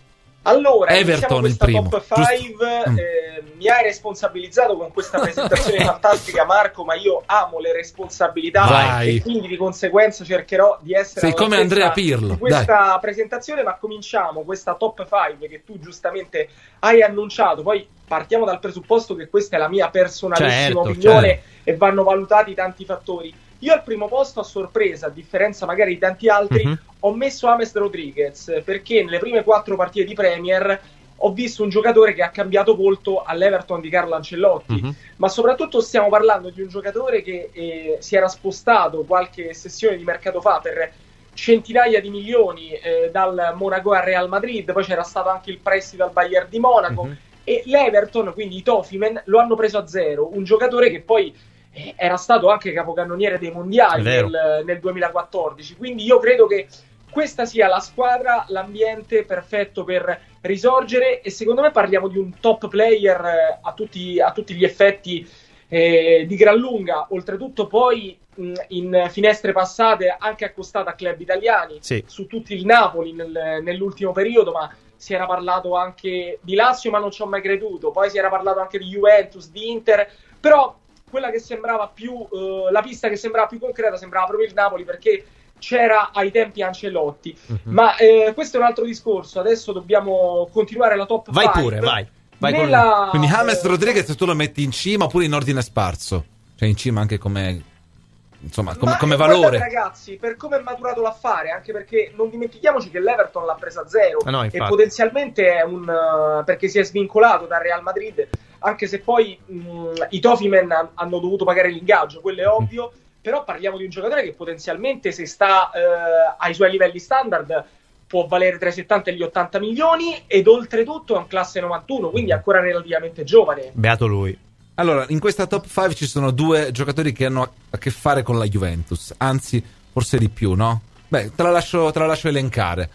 Allora, Everton il primo. Top 5, mi hai responsabilizzato con questa presentazione fantastica, Marco, ma io amo le responsabilità e quindi di conseguenza cercherò di essere sei come Andrea Pirlo di questa presentazione. Ma cominciamo questa top 5 che tu giustamente hai annunciato. Poi partiamo dal presupposto che questa è la mia personalissima opinione e vanno valutati tanti fattori. Io al primo posto, a sorpresa, a differenza magari di tanti altri, ho messo James Rodriguez, perché nelle prime 4 partite di Premier ho visto un giocatore che ha cambiato volto all'Everton di Carlo Ancelotti, ma soprattutto stiamo parlando di un giocatore che si era spostato qualche sessione di mercato fa per centinaia di milioni dal Monaco al Real Madrid, poi c'era stato anche il prestito al Bayern di Monaco, e l'Everton, quindi i Toffeemen, lo hanno preso a zero, un giocatore che poi era stato anche capocannoniere dei mondiali nel 2014, quindi io credo che questa sia la squadra, l'ambiente perfetto per risorgere, e secondo me parliamo di un top player a tutti gli effetti di gran lunga. Oltretutto poi in finestre passate anche accostato a club italiani, su tutti il Napoli nell'ultimo periodo, ma si era parlato anche di Lazio, ma non ci ho mai creduto, poi si era parlato anche di Juventus, di Inter, però quella che sembrava più la pista che sembrava più concreta sembrava proprio il Napoli, perché c'era ai tempi Ancelotti. Ma questo è un altro discorso. Adesso dobbiamo continuare la top 5. Vai pure, vai quindi James Rodriguez tu lo metti in cima oppure in ordine sparso, cioè in cima anche come, insomma, come valore. Guardate, ragazzi, per come è maturato l'affare, anche perché non dimentichiamoci che l'Everton l'ha presa a zero e potenzialmente è perché si è svincolato dal Real Madrid, anche se poi i Toffeemen hanno dovuto pagare l'ingaggio, quello è ovvio, però parliamo di un giocatore che potenzialmente, se sta ai suoi livelli standard, può valere tra i 70 e gli 80 milioni, ed oltretutto è un classe 91, quindi ancora relativamente giovane. Beato lui. Allora, in questa top 5 ci sono 2 giocatori che hanno a che fare con la Juventus, anzi forse di più, no? Beh, te la lascio elencare.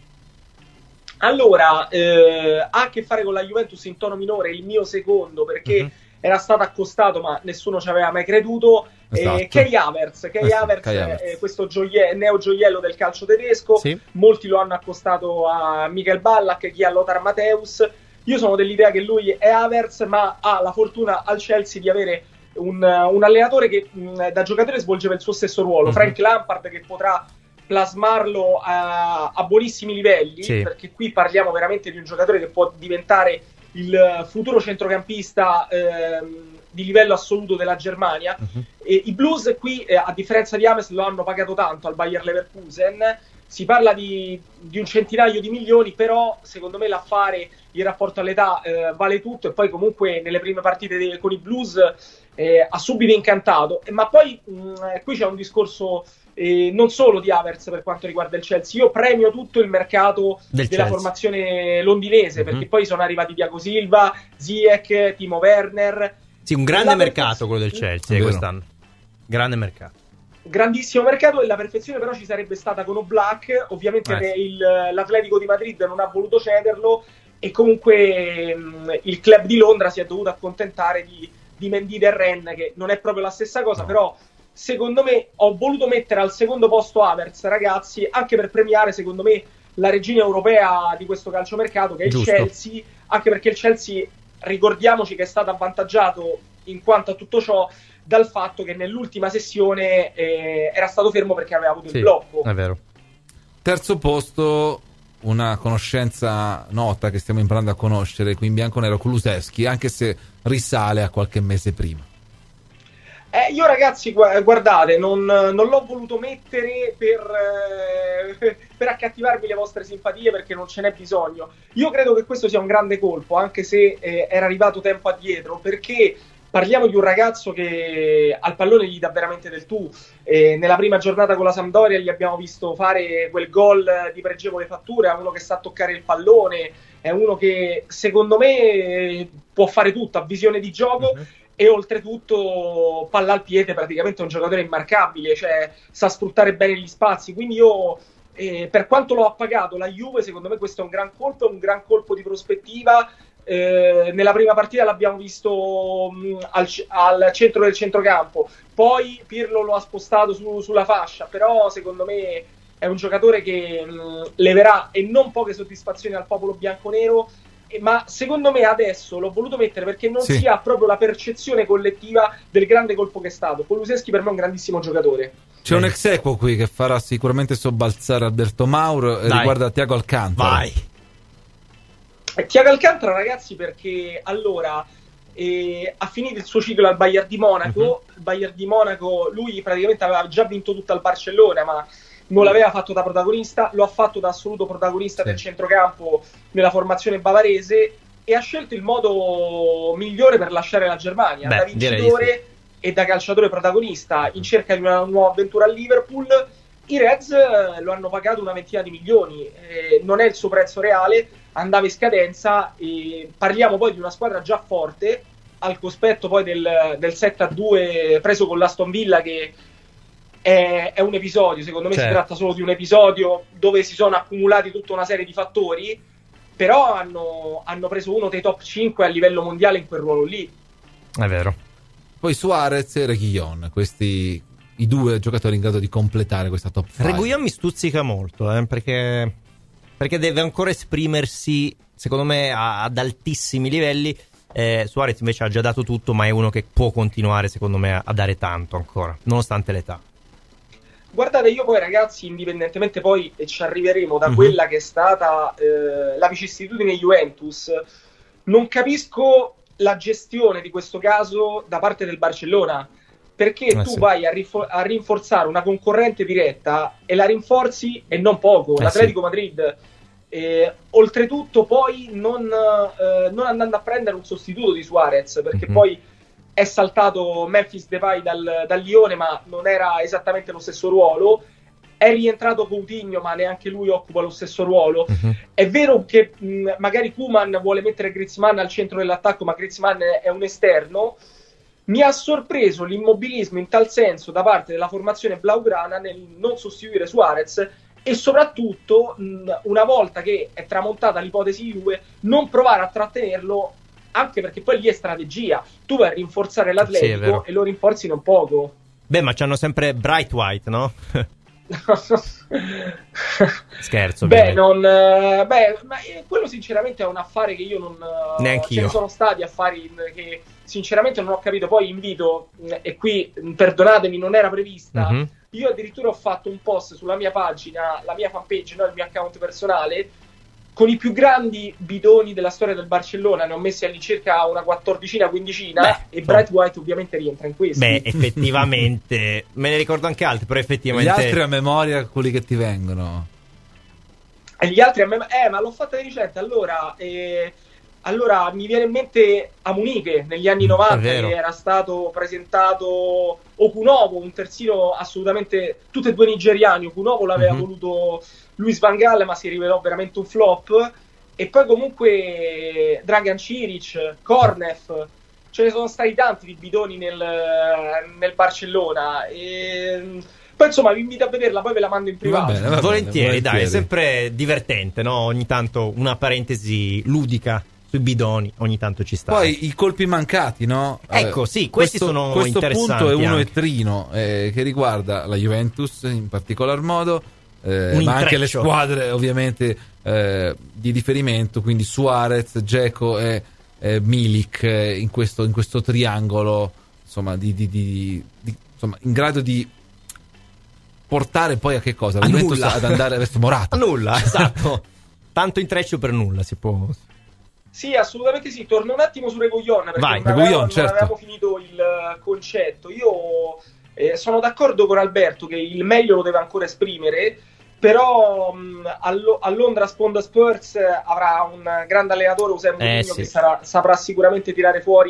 Allora, ha a che fare con la Juventus in tono minore, il mio secondo, perché era stato accostato ma nessuno ci aveva mai creduto. Kai Havertz, questo neo gioiello del calcio tedesco, molti lo hanno accostato a Michael Ballack, chi a Lothar Matthäus. Io sono dell'idea che lui è Havertz, ma ha la fortuna al Chelsea di avere un allenatore che da giocatore svolgeva il suo stesso ruolo, Frank Lampard, che potrà plasmarlo a buonissimi livelli, perché qui parliamo veramente di un giocatore che può diventare il futuro centrocampista di livello assoluto della Germania. E i Blues qui, a differenza di James, lo hanno pagato tanto al Bayer Leverkusen. Si parla di un centinaio di milioni, però secondo me l'affare in rapporto all'età vale tutto, e poi comunque nelle prime partite con i Blues ha subito incantato. Ma poi qui c'è un discorso non solo di Havertz per quanto riguarda il Chelsea. Io premio tutto il mercato della formazione londinese, perché poi sono arrivati Thiago Silva, Ziyech, Timo Werner. Sì, un grande mercato quello del Chelsea quest'anno. Grande mercato. Grandissimo mercato, e la perfezione però ci sarebbe stata con Oblak. Ovviamente l'Atletico di Madrid non ha voluto cederlo, e comunque il club di Londra si è dovuto accontentare di Mendy del Rennes, che non è proprio la stessa cosa, però secondo me ho voluto mettere al secondo posto Havertz, ragazzi, anche per premiare secondo me la regina europea di questo calciomercato, che è il Chelsea, anche perché il Chelsea, ricordiamoci che è stato avvantaggiato in quanto a tutto ciò dal fatto che nell'ultima sessione era stato fermo perché aveva avuto il blocco. È vero. Terzo posto, una conoscenza nota che stiamo imparando a conoscere qui in bianconero, Kulusevski, anche se risale a qualche mese prima. Io, ragazzi, guardate, non l'ho voluto mettere per accattivarvi le vostre simpatie, perché non ce n'è bisogno. Io credo che questo sia un grande colpo, anche se era arrivato tempo addietro, perché parliamo di un ragazzo che al pallone gli dà veramente del tu. Nella prima giornata con la Sampdoria gli abbiamo visto fare quel gol di pregevole fattura, è uno che sa toccare il pallone, è uno che secondo me può fare tutto, ha visione di gioco e oltretutto palla al piede, praticamente è un giocatore immarcabile, cioè sa sfruttare bene gli spazi, quindi io per quanto l'ho appagato la Juve, secondo me questo è un gran colpo di prospettiva. Nella prima partita l'abbiamo visto al centro del centrocampo, poi Pirlo lo ha spostato sulla fascia, però secondo me è un giocatore che leverà e non poche soddisfazioni al popolo bianconero, ma secondo me adesso l'ho voluto mettere perché non si ha proprio la percezione collettiva del grande colpo che è stato. Kulusevski per me è un grandissimo giocatore. C'è un ex equo qui che farà sicuramente sobbalzare Alberto Mauro, riguarda Thiago Alcantara. Vai. Thiago Alcantara, ragazzi, perché allora ha finito il suo ciclo al Bayern di Monaco. Il Bayern di Monaco, lui praticamente aveva già vinto tutto al Barcellona, ma non l'aveva fatto da protagonista, lo ha fatto da assoluto protagonista del centrocampo nella formazione bavarese e ha scelto il modo migliore per lasciare la Germania, da vincitore e da calciatore protagonista in cerca di una nuova avventura a Liverpool. I Reds lo hanno pagato una ventina di milioni, non è il suo prezzo reale, andava in scadenza, e parliamo poi di una squadra già forte al cospetto poi del 7-2 preso con l'Aston Villa, che è un episodio, secondo me si tratta solo di un episodio dove si sono accumulati tutta una serie di fattori, però hanno preso uno dei top 5 a livello mondiale in quel ruolo lì. È vero. Poi Suarez e Reguilón, questi i due giocatori in grado di completare questa top 5. Reguilón mi stuzzica molto, perché deve ancora esprimersi, secondo me, ad altissimi livelli. Suarez invece ha già dato tutto, ma è uno che può continuare, secondo me, a dare tanto ancora, nonostante l'età. Guardate, io poi, ragazzi, indipendentemente poi ci arriveremo da quella che è stata la vicissitudine Juventus, non capisco la gestione di questo caso da parte del Barcellona, perché tu vai a rinforzare una concorrente diretta e la rinforzi e non poco, l'Atletico Madrid. Oltretutto poi non andando a prendere un sostituto di Suarez, perché poi è saltato Memphis Depay dal Lione, ma non era esattamente lo stesso ruolo. È rientrato Coutinho, ma neanche lui occupa lo stesso ruolo. È vero che magari Koeman vuole mettere Griezmann al centro dell'attacco, ma Griezmann è un esterno. Mi ha sorpreso l'immobilismo in tal senso da parte della formazione blaugrana nel non sostituire Suarez, e soprattutto una volta che è tramontata l'ipotesi Juve non provare a trattenerlo, anche perché poi lì è strategia, tu vai a rinforzare l'Atletico e lo rinforzi non poco. Beh, ma c'hanno sempre Bright White, no? Scherzo. Ma quello sinceramente è un affare che io non neanch'io. Ce ne sono stati affari che sinceramente non ho capito. Poi invito, e qui perdonatemi, non era prevista. Io addirittura ho fatto un post sulla mia pagina, la mia fanpage, il mio account personale, con i più grandi bidoni della storia del Barcellona. Ne ho messi all'incirca una 14-15, e Bright White ovviamente rientra in questo. Beh, effettivamente me ne ricordo anche altri, però effettivamente gli altri a memoria, quelli che ti vengono. E gli altri a memoria, ma l'ho fatta di recente. Allora mi viene in mente Amuniche negli anni 90, che era stato presentato Okunovo, un terzino assolutamente, tutti e due nigeriani. Okunovo l'aveva voluto Luis Van Gaal, ma si rivelò veramente un flop. E poi comunque Dragan Ciric, Kornev, ce ne sono stati tanti di bidoni nel Barcellona. Poi insomma vi invito a vederla, poi ve la mando in privato. Va bene, volentieri, dai, è sempre divertente, no? Ogni tanto una parentesi ludica sui bidoni, ogni tanto ci sta. Poi i colpi mancati, no? Ecco, sì, questi sono interessanti. Questo punto è uno etrino che riguarda la Juventus in particolar modo, ma anche le squadre ovviamente di riferimento, quindi Suarez, Dzeko e Milik in questo triangolo, insomma, insomma, in grado di portare poi a che cosa? La Juventus ad andare verso Morata. A nulla, esatto. Tanto intreccio per nulla si può. Sì, assolutamente sì. Torno un attimo su Reguilón, perché non avevamo finito il concetto. Io sono d'accordo con Alberto che il meglio lo deve ancora esprimere, però a Londra sponda Spurs avrà un grande allenatore, José Mourinho, che saprà sicuramente tirare fuori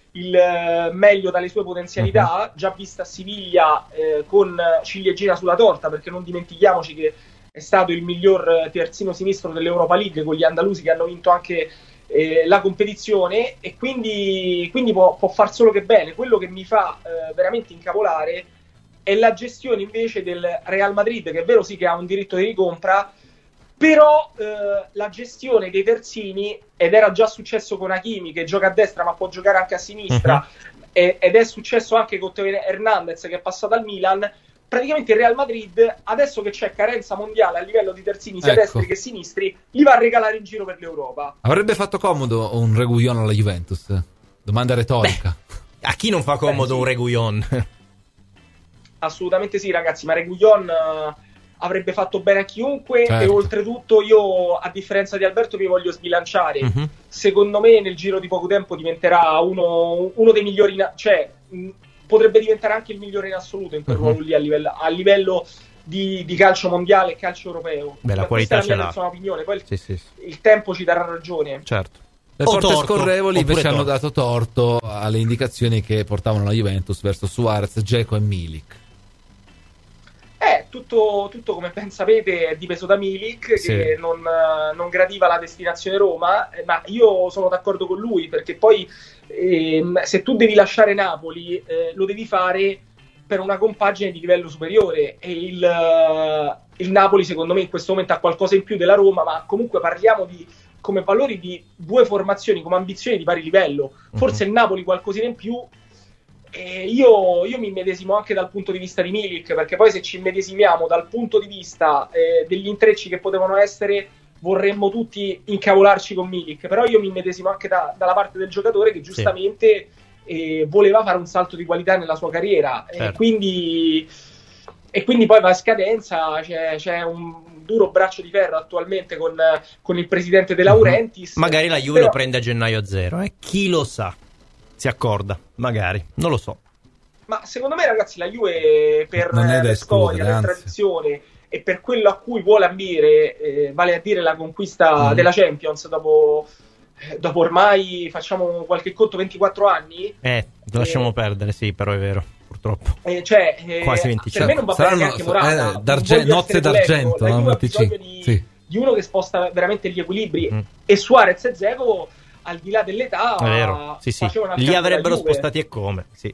il meglio dalle sue potenzialità, già vista a Siviglia con ciliegina sulla torta, perché non dimentichiamoci che è stato il miglior terzino sinistro dell'Europa League con gli andalusi che hanno vinto anche la competizione, e quindi può far solo che bene. Quello che mi fa veramente incavolare è la gestione invece del Real Madrid, che è vero sì che ha un diritto di ricompra, però la gestione dei terzini, ed era già successo con Hakimi che gioca a destra ma può giocare anche a sinistra, ed è successo anche con Teo Hernandez che è passato al Milan. Praticamente il Real Madrid, adesso che c'è carenza mondiale a livello di terzini sia destri che sinistri, li va a regalare in giro per l'Europa. Avrebbe fatto comodo un Reguilon alla Juventus? Domanda retorica. A chi non fa comodo un Reguilon? Assolutamente sì, ragazzi, ma Reguilon avrebbe fatto bene a chiunque, e oltretutto io, a differenza di Alberto, mi voglio sbilanciare. Secondo me nel giro di poco tempo diventerà uno dei migliori, potrebbe diventare anche il migliore in assoluto in quel ruolo lì a livello di calcio mondiale e calcio europeo. Beh, la qualità ce l'ha. Questa è la mia personale, poi il tempo ci darà ragione. Certo. Le porte scorrevoli invece hanno dato torto alle indicazioni che portavano la Juventus verso Suarez, Dzeko e Milik. Tutto come ben sapete è dipeso da Milik, che non gradiva la destinazione Roma, ma io sono d'accordo con lui, perché poi se tu devi lasciare Napoli lo devi fare per una compagine di livello superiore, e il Napoli secondo me in questo momento ha qualcosa in più della Roma, ma comunque parliamo di come valori di due formazioni, come ambizioni di pari livello. Forse il Napoli qualcosina in più. Io mi immedesimo anche dal punto di vista di Milik, perché poi se ci immedesimiamo dal punto di vista degli intrecci che potevano essere, vorremmo tutti incavolarci con Milik, però io mi immedesimo anche dalla parte del giocatore che giustamente voleva fare un salto di qualità nella sua carriera, e quindi poi va a scadenza. C'è un duro braccio di ferro attualmente con il presidente De Laurentiis. Magari la Juve lo prende a gennaio 0, chi lo sa, si accorda, magari, non lo so. Ma secondo me, ragazzi, la Juve per la storia, per tradizione e per quello a cui vuole ambire, vale a dire la conquista della Champions dopo ormai, facciamo qualche conto, 24 anni. Lasciamo perdere, sì, però è vero, purtroppo. Quasi 25. Per me non va bene neanche Morata. Nozze d'argento. La Juve ha bisogno di uno che sposta veramente gli equilibri, e Suarez e Dzeko, al di là dell'età, è vero. Li avrebbero spostati, e come? Sì.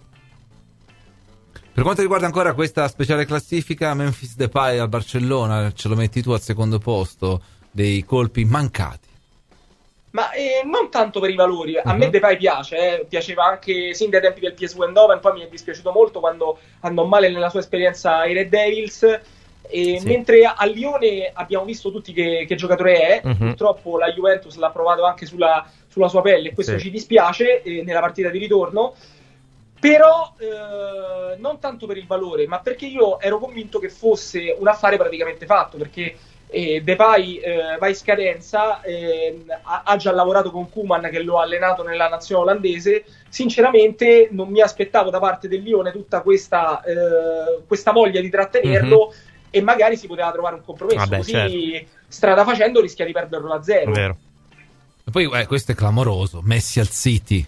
Per quanto riguarda ancora questa speciale classifica, Memphis Depay al Barcellona, ce lo metti tu al secondo posto dei colpi mancati? Ma non tanto per i valori. A me Depay piaceva anche sin dai tempi del PSV Eindhoven, poi mi è dispiaciuto molto quando andò male nella sua esperienza ai Red Devils. Mentre a Lione abbiamo visto tutti che giocatore è. Purtroppo la Juventus l'ha provato anche sulla sua pelle, e questo ci dispiace nella partita di ritorno. Però non tanto per il valore, ma perché io ero convinto che fosse un affare praticamente fatto, perché Depay va in scadenza, ha già lavorato con Koeman che lo ha allenato nella nazionale olandese. Sinceramente non mi aspettavo da parte del Lione tutta questa voglia di trattenerlo, e magari si poteva trovare un compromesso, così strada facendo rischia di perderlo da 0. Vero. E poi questo è clamoroso, Messi al City.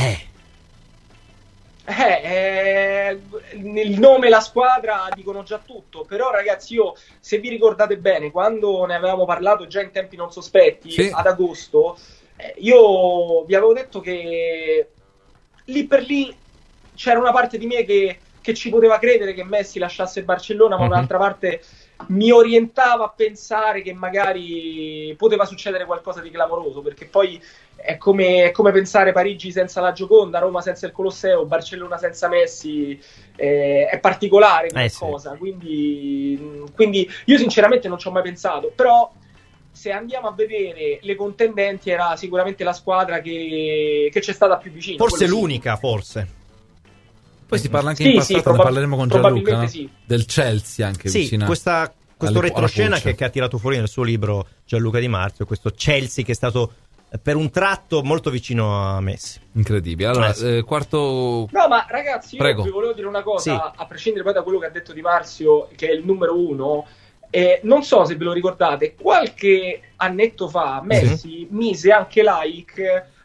Il nome e la squadra dicono già tutto. Però ragazzi, io, se vi ricordate bene, quando ne avevamo parlato già in tempi non sospetti, ad agosto, io vi avevo detto che lì per lì c'era una parte di me che ci poteva credere che Messi lasciasse il Barcellona, ma un'altra parte mi orientava a pensare che magari poteva succedere qualcosa di clamoroso, perché poi è come pensare Parigi senza la Gioconda, Roma senza il Colosseo, Barcellona senza Messi. È particolare qualcosa, quindi io sinceramente non ci ho mai pensato. Però se andiamo a vedere le contendenti, era sicuramente la squadra che c'è stata più vicina, forse l'unica, forse. Poi si parla anche in passato, ne parleremo con Gianluca, no? Del Chelsea anche vicino. Questo retroscena che ha tirato fuori nel suo libro Gianluca Di Marzio, questo Chelsea che è stato per un tratto molto vicino a Messi. Incredibile. Allora, quarto... No, ma ragazzi, io vi volevo dire una cosa, a prescindere poi da quello che ha detto Di Marzio, che è il numero 1. Non so se ve lo ricordate, qualche annetto fa Messi mise anche like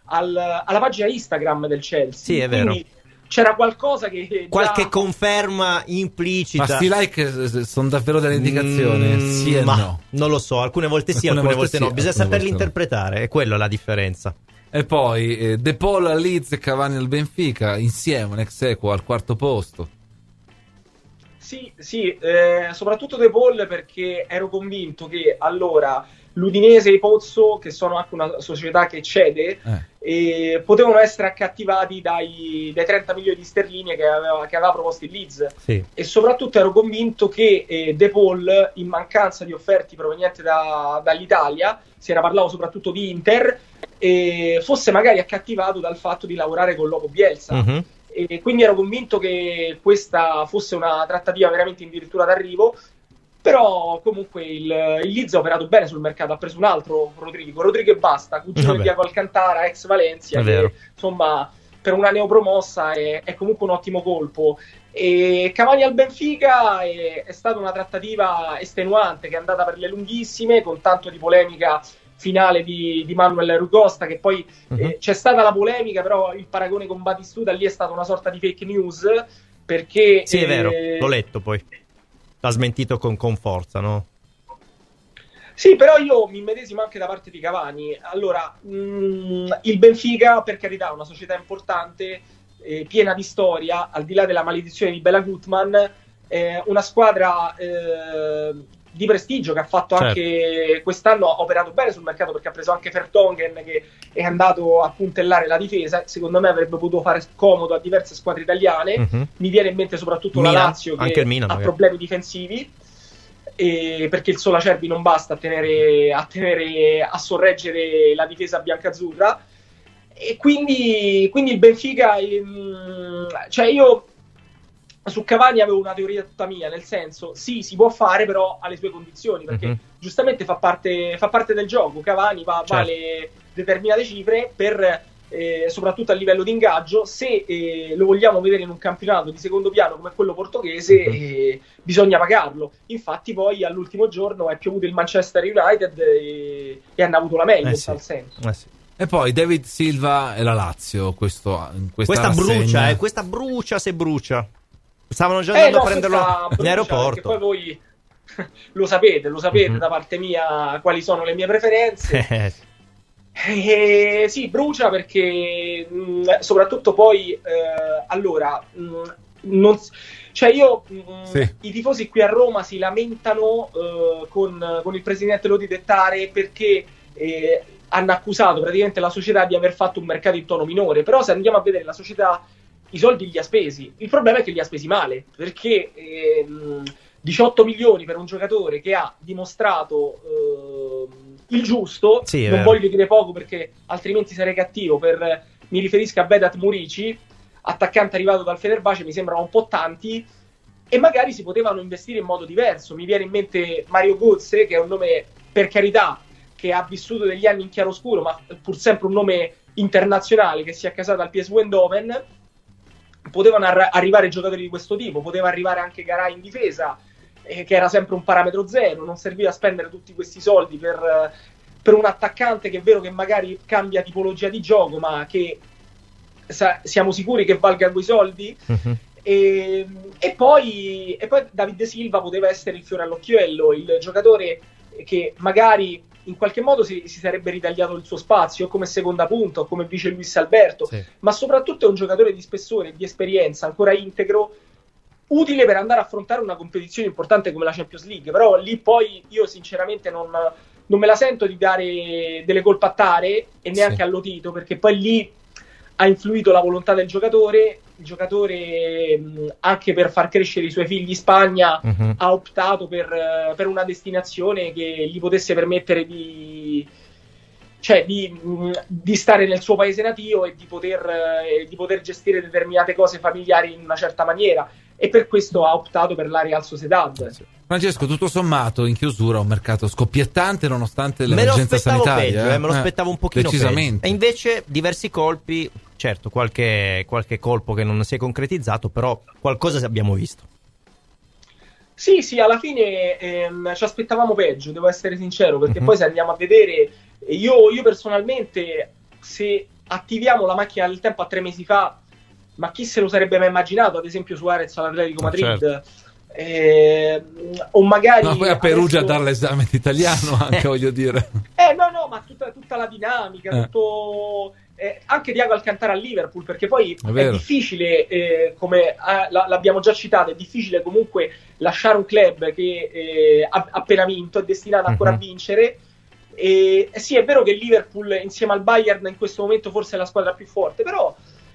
alla pagina Instagram del Chelsea. Sì, è vero. Quindi c'era qualcosa che qualche conferma implicita. Ma sti like sono davvero delle indicazioni? Sì e no? Non lo so, alcune volte sì, alcune volte no. Bisogna saperli interpretare, è quella la differenza. E poi De Paul al Leeds e Cavani al Benfica, insieme un ex equo al quarto posto. Sì, soprattutto De Paul, perché ero convinto che allora l'Udinese e il Pozzo, che sono anche una società che cede, potevano essere accattivati dai 30 milioni di sterline che aveva proposto il Leeds. Sì. E soprattutto ero convinto che De Paul, in mancanza di offerte provenienti dall'Italia, si era parlato soprattutto di Inter, fosse magari accattivato dal fatto di lavorare con Loco Bielsa. Uh-huh. E quindi ero convinto che questa fosse una trattativa veramente addirittura d'arrivo. Però comunque il Leeds ha operato bene sul mercato, ha preso un altro Rodrigo e basta, cugino di Diego Alcantara, ex Valencia, che insomma per una neopromossa è comunque un ottimo colpo. E Cavani al Benfica è stata una trattativa estenuante che è andata per le lunghissime, con tanto di polemica finale di Manuel Rui Costa, che poi c'è stata la polemica, però il paragone con Batistuta lì è stata una sorta di fake news, perché sì, è vero, l'ho letto poi. L'ha smentito con forza, no? Sì, però io mi immedesimo anche da parte di Cavani. Allora, il Benfica, per carità, è una società importante, piena di storia, al di là della maledizione di Bela Gutmann, una squadra di prestigio che ha fatto anche quest'anno, ha operato bene sul mercato, perché ha preso anche Vertonghen, che è andato a puntellare la difesa. Secondo me avrebbe potuto fare comodo a diverse squadre italiane. Mi viene in mente soprattutto la Lazio, che ha problemi difensivi, perché il solo Acerbi non basta a sorreggere la difesa biancazzurra. E quindi il Benfica, cioè io su Cavani avevo una teoria tutta mia, nel senso, sì, si può fare, però alle sue condizioni, perché giustamente fa parte del gioco. Cavani vale determinate cifre per soprattutto a livello di ingaggio. Se lo vogliamo vedere in un campionato di secondo piano come quello portoghese, bisogna pagarlo. Infatti poi all'ultimo giorno è piovuto il Manchester United e hanno avuto la meglio in tal senso. E poi David Silva e la Lazio, questa brucia se brucia. Stavano già andando a prenderlo in aeroporto. Poi voi lo sapete da parte mia quali sono le mie preferenze. Sì, brucia perché soprattutto poi i tifosi qui a Roma si lamentano con il presidente Lodi Dettare, perché hanno accusato praticamente la società di aver fatto un mercato in tono minore. Però se andiamo a vedere la società, i soldi li ha spesi. Il problema è che li ha spesi male, perché 18 milioni per un giocatore che ha dimostrato il giusto, non voglio dire poco perché altrimenti sarei cattivo, mi riferisco a Vedat Murici, attaccante arrivato dal Fenerbahce, mi sembrano un po' tanti, e magari si potevano investire in modo diverso. Mi viene in mente Mario Götze, che è un nome, per carità, che ha vissuto degli anni in chiaroscuro, ma pur sempre un nome internazionale, che si è accasato al PSV Eindhoven. Potevano arrivare giocatori di questo tipo, poteva arrivare anche Garay in difesa, che era sempre un parametro zero. Non serviva spendere tutti questi soldi per un attaccante che è vero che magari cambia tipologia di gioco, ma che siamo sicuri che valga quei soldi. E poi David Silva poteva essere il fiore all'occhiello, il giocatore che magari in qualche modo si sarebbe ritagliato il suo spazio, o come seconda punta o come vice Luis Alberto, ma soprattutto è un giocatore di spessore e di esperienza, ancora integro, utile per andare a affrontare una competizione importante come la Champions League. Però lì poi io sinceramente non me la sento di dare delle colpe a Tare e neanche a Lotito, perché poi lì ha influito la volontà del giocatore. Il giocatore, anche per far crescere i suoi figli in Spagna, ha optato per una destinazione che gli potesse permettere di stare nel suo paese natio e di poter gestire determinate cose familiari in una certa maniera, e per questo ha optato per la Real Sociedad. Francesco, tutto sommato in chiusura un mercato scoppiettante nonostante l'emergenza sanitaria. Me lo aspettavo un pochino decisamente. Peggio. E invece diversi colpi, certo, qualche colpo che non si è concretizzato, però qualcosa abbiamo visto. Sì, alla fine ci aspettavamo peggio, devo essere sincero, perché poi se andiamo a vedere, io personalmente, se attiviamo la macchina del tempo a 3 mesi fa, ma chi se lo sarebbe mai immaginato, ad esempio Suarez all'Atletico Madrid? Certo. O magari no, poi a Perugia a dare l'esame di italiano anche, voglio dire. No, ma tutta la dinamica, tutto... anche Thiago Alcantara a Liverpool, perché poi è difficile, come l'abbiamo già citato, è difficile comunque lasciare un club che ha appena vinto, è destinato ancora a vincere. E sì, è vero che il Liverpool insieme al Bayern in questo momento forse è la squadra più forte, però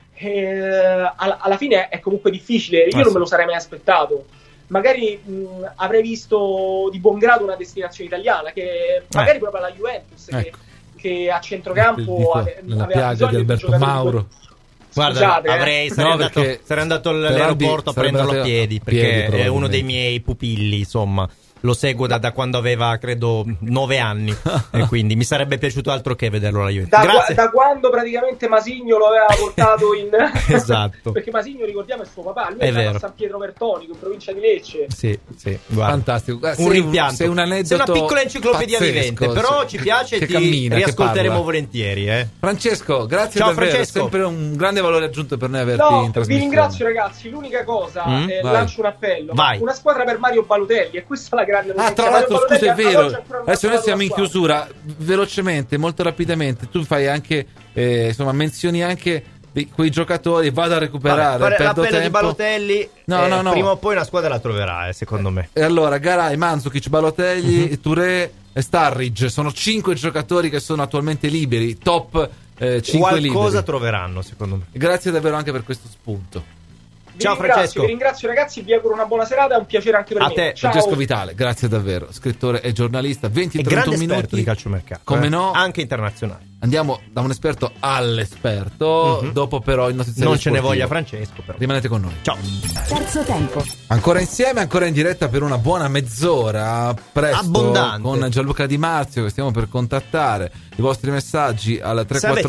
alla fine è comunque difficile. Io non me lo sarei mai aspettato. Magari avrei visto di buon grado una destinazione italiana, che magari proprio la Juventus, che a centrocampo nella piaggia di Alberto Mauro. Guarda, sarei andato all'aeroporto a prenderlo a piedi, perché è uno dei miei pupilli, insomma. Lo seguo da quando aveva, credo, 9 anni e quindi mi sarebbe piaciuto altro che vederlo alla Juventus. Da quando praticamente Masigno lo aveva portato in... Esatto. Perché Masigno, ricordiamo, è suo papà. Lui è a San Pietro Vertonico, in provincia di Lecce. Sì, fantastico. Un rimpianto. Sei un aneddoto, sei una piccola enciclopedia vivente, però ci piace e ti riascolteremo volentieri. Francesco, grazie. Ciao, davvero. Francesco. Sempre un grande valore aggiunto per noi averti in trasmissione. Vi ringrazio, ragazzi. L'unica cosa, lancio un appello. Una squadra per Mario Balotelli, e questa è la grande notizia. Tra l'altro, scusa, è vero. Adesso noi siamo in chiusura. Velocemente, molto rapidamente, tu fai anche, menzioni anche quei giocatori. Vado a recuperare. L'appello tempo di Balotelli. No. Prima o poi una squadra la troverà, secondo me. E allora, Garay, Mandzukic, Balotelli, Touré e Starridge sono 5 giocatori che sono attualmente liberi. Top 5 liberi. Qualcosa troveranno, secondo me. Grazie davvero anche per questo spunto. Ciao Francesco. Vi ringrazio ragazzi, vi auguro una buona serata, è un piacere anche per me. Te, ciao. Francesco Vitale, grazie davvero, scrittore e giornalista, 20-31 minuti di calciomercato, come no, anche internazionale. Andiamo da un esperto all'esperto, dopo però il notiziario non sportivo. Ce ne voglia Francesco, però. Rimanete con noi. Ciao. Terzo tempo. Ancora insieme, ancora in diretta per una buona mezz'ora, presto, abbondante, con Gianluca Di Marzio, che stiamo per contattare. I vostri messaggi al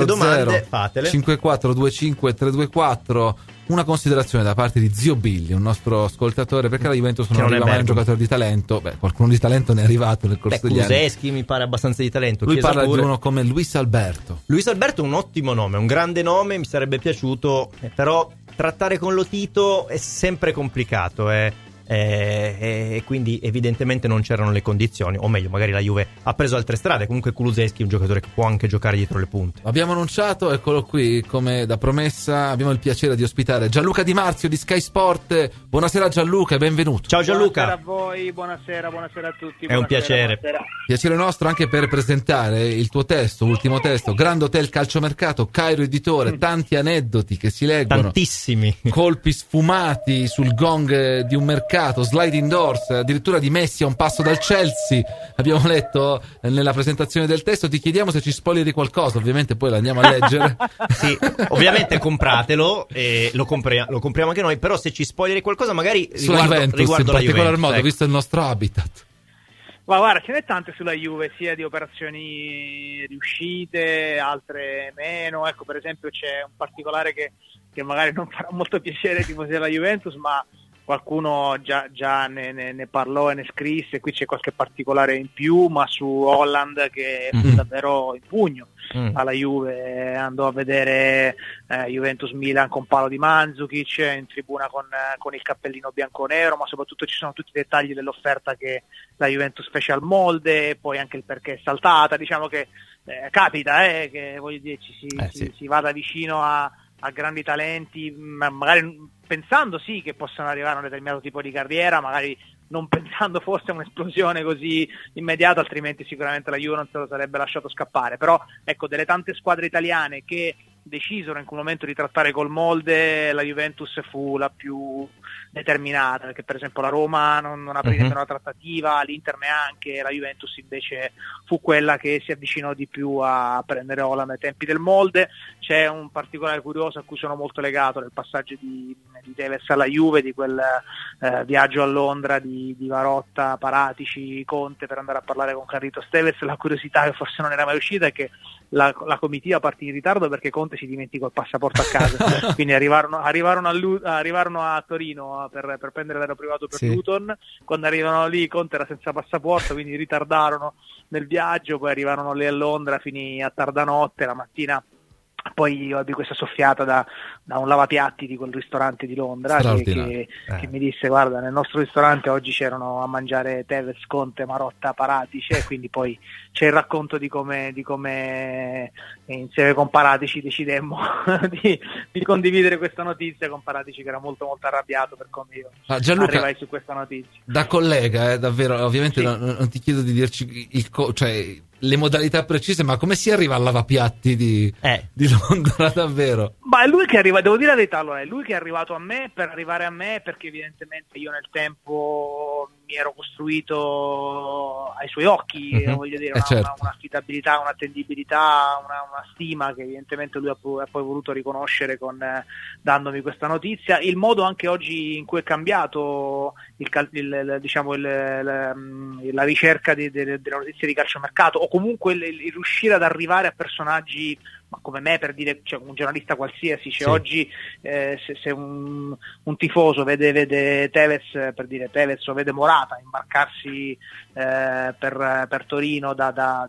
340 5425 324. Una considerazione da parte di Zio Billy, un nostro ascoltatore, perché la Juventus non arriva mai un giocatore di talento. Qualcuno di talento ne è arrivato nel corso degli anni. Kulusevski mi pare abbastanza di talento. Lui parla di uno come Luis Alberto. Luis Alberto è un ottimo nome, un grande nome, mi sarebbe piaciuto, però trattare con Lotito è sempre complicato, e quindi evidentemente non c'erano le condizioni, o meglio, magari la Juve ha preso altre strade. Comunque Kulusevski è un giocatore che può anche giocare dietro le punte. Abbiamo annunciato, eccolo qui, come da promessa abbiamo il piacere di ospitare Gianluca Di Marzio di Sky Sport. Buonasera Gianluca e benvenuto. Ciao Gianluca. Buonasera a voi, buonasera a tutti. È un piacere. Piacere nostro anche per presentare il tuo testo, ultimo testo, Grand Hotel Calciomercato, Cairo Editore, tanti aneddoti che si leggono. Tantissimi. Colpi sfumati sul gong di un mercato, sliding doors, addirittura di Messi a un passo dal Chelsea. Abbiamo letto nella presentazione del testo. Ti chiediamo se ci spoileri qualcosa, ovviamente poi lo andiamo a leggere. Sì, ovviamente compratelo e lo compriamo anche noi, però se ci spoileri qualcosa magari riguardo in particolar Juventus, modo, visto il nostro habitat. Ma guarda, ce n'è tante sulla Juve, sia di operazioni riuscite, altre meno. Ecco, per esempio c'è un particolare che magari non farà molto piacere ai tifosi della Juventus, ma qualcuno già ne parlò e ne scrisse. Qui c'è qualche particolare in più, ma su Holland che fu davvero in pugno alla Juve. Andò a vedere Juventus-Milan con palo di Mandzukic, in tribuna con il cappellino bianco-nero, ma soprattutto ci sono tutti i dettagli dell'offerta che la Juventus fece al Molde, e poi anche il perché è saltata. Diciamo che capita che voglio dire, si vada vicino a grandi talenti, magari pensando sì che possano arrivare a un determinato tipo di carriera, magari non pensando forse a un'esplosione così immediata, altrimenti sicuramente la Juve non se lo sarebbe lasciato scappare. Però ecco, delle tante squadre italiane che decisero in quel momento di trattare col Molde, la Juventus fu la più determinata, perché per esempio la Roma non aprì nemmeno la trattativa, l'Inter neanche, la Juventus invece fu quella che si avvicinò di più a prendere Holland ai tempi del Molde. C'è un particolare curioso a cui sono molto legato nel passaggio di Tevez alla Juve, di quel viaggio a Londra di Varotta, Paratici, Conte per andare a parlare con Carlitos Tevez. La curiosità che forse non era mai uscita è che la comitiva partì in ritardo perché Conte si dimenticò il passaporto a casa, quindi arrivarono a Torino per prendere l'aereo privato per Luton. Quando arrivano lì Conte era senza passaporto, quindi ritardarono nel viaggio, poi arrivarono lì a Londra, finì a tarda notte, la mattina Poi io ebbi questa soffiata da un lavapiatti di quel ristorante di Londra che mi disse: guarda, nel nostro ristorante oggi c'erano a mangiare Tevez, Conte, Marotta, Paratici, e quindi poi c'è il racconto di come insieme con Paratici decidemmo di condividere questa notizia con Paratici, che era molto molto arrabbiato per come io arrivai su questa notizia. Da collega, davvero, ovviamente non ti chiedo di dirci cioè le modalità precise, ma come si arriva al lavapiatti di Londra, davvero? Ma è lui che arriva, devo dire la verità, allora è lui che è arrivato a me per arrivare a me, perché evidentemente io nel tempo mi ero costruito ai suoi occhi, voglio dire, un'affidabilità, un'attendibilità, una stima che evidentemente lui ha poi voluto riconoscere dandomi questa notizia. Il modo anche oggi in cui è cambiato la ricerca delle notizie di calciomercato, o comunque il riuscire ad arrivare a personaggi come me, per dire, cioè un giornalista qualsiasi, oggi se un tifoso vede Tevez, per dire Tevez, o vede Morata imbarcarsi per Torino da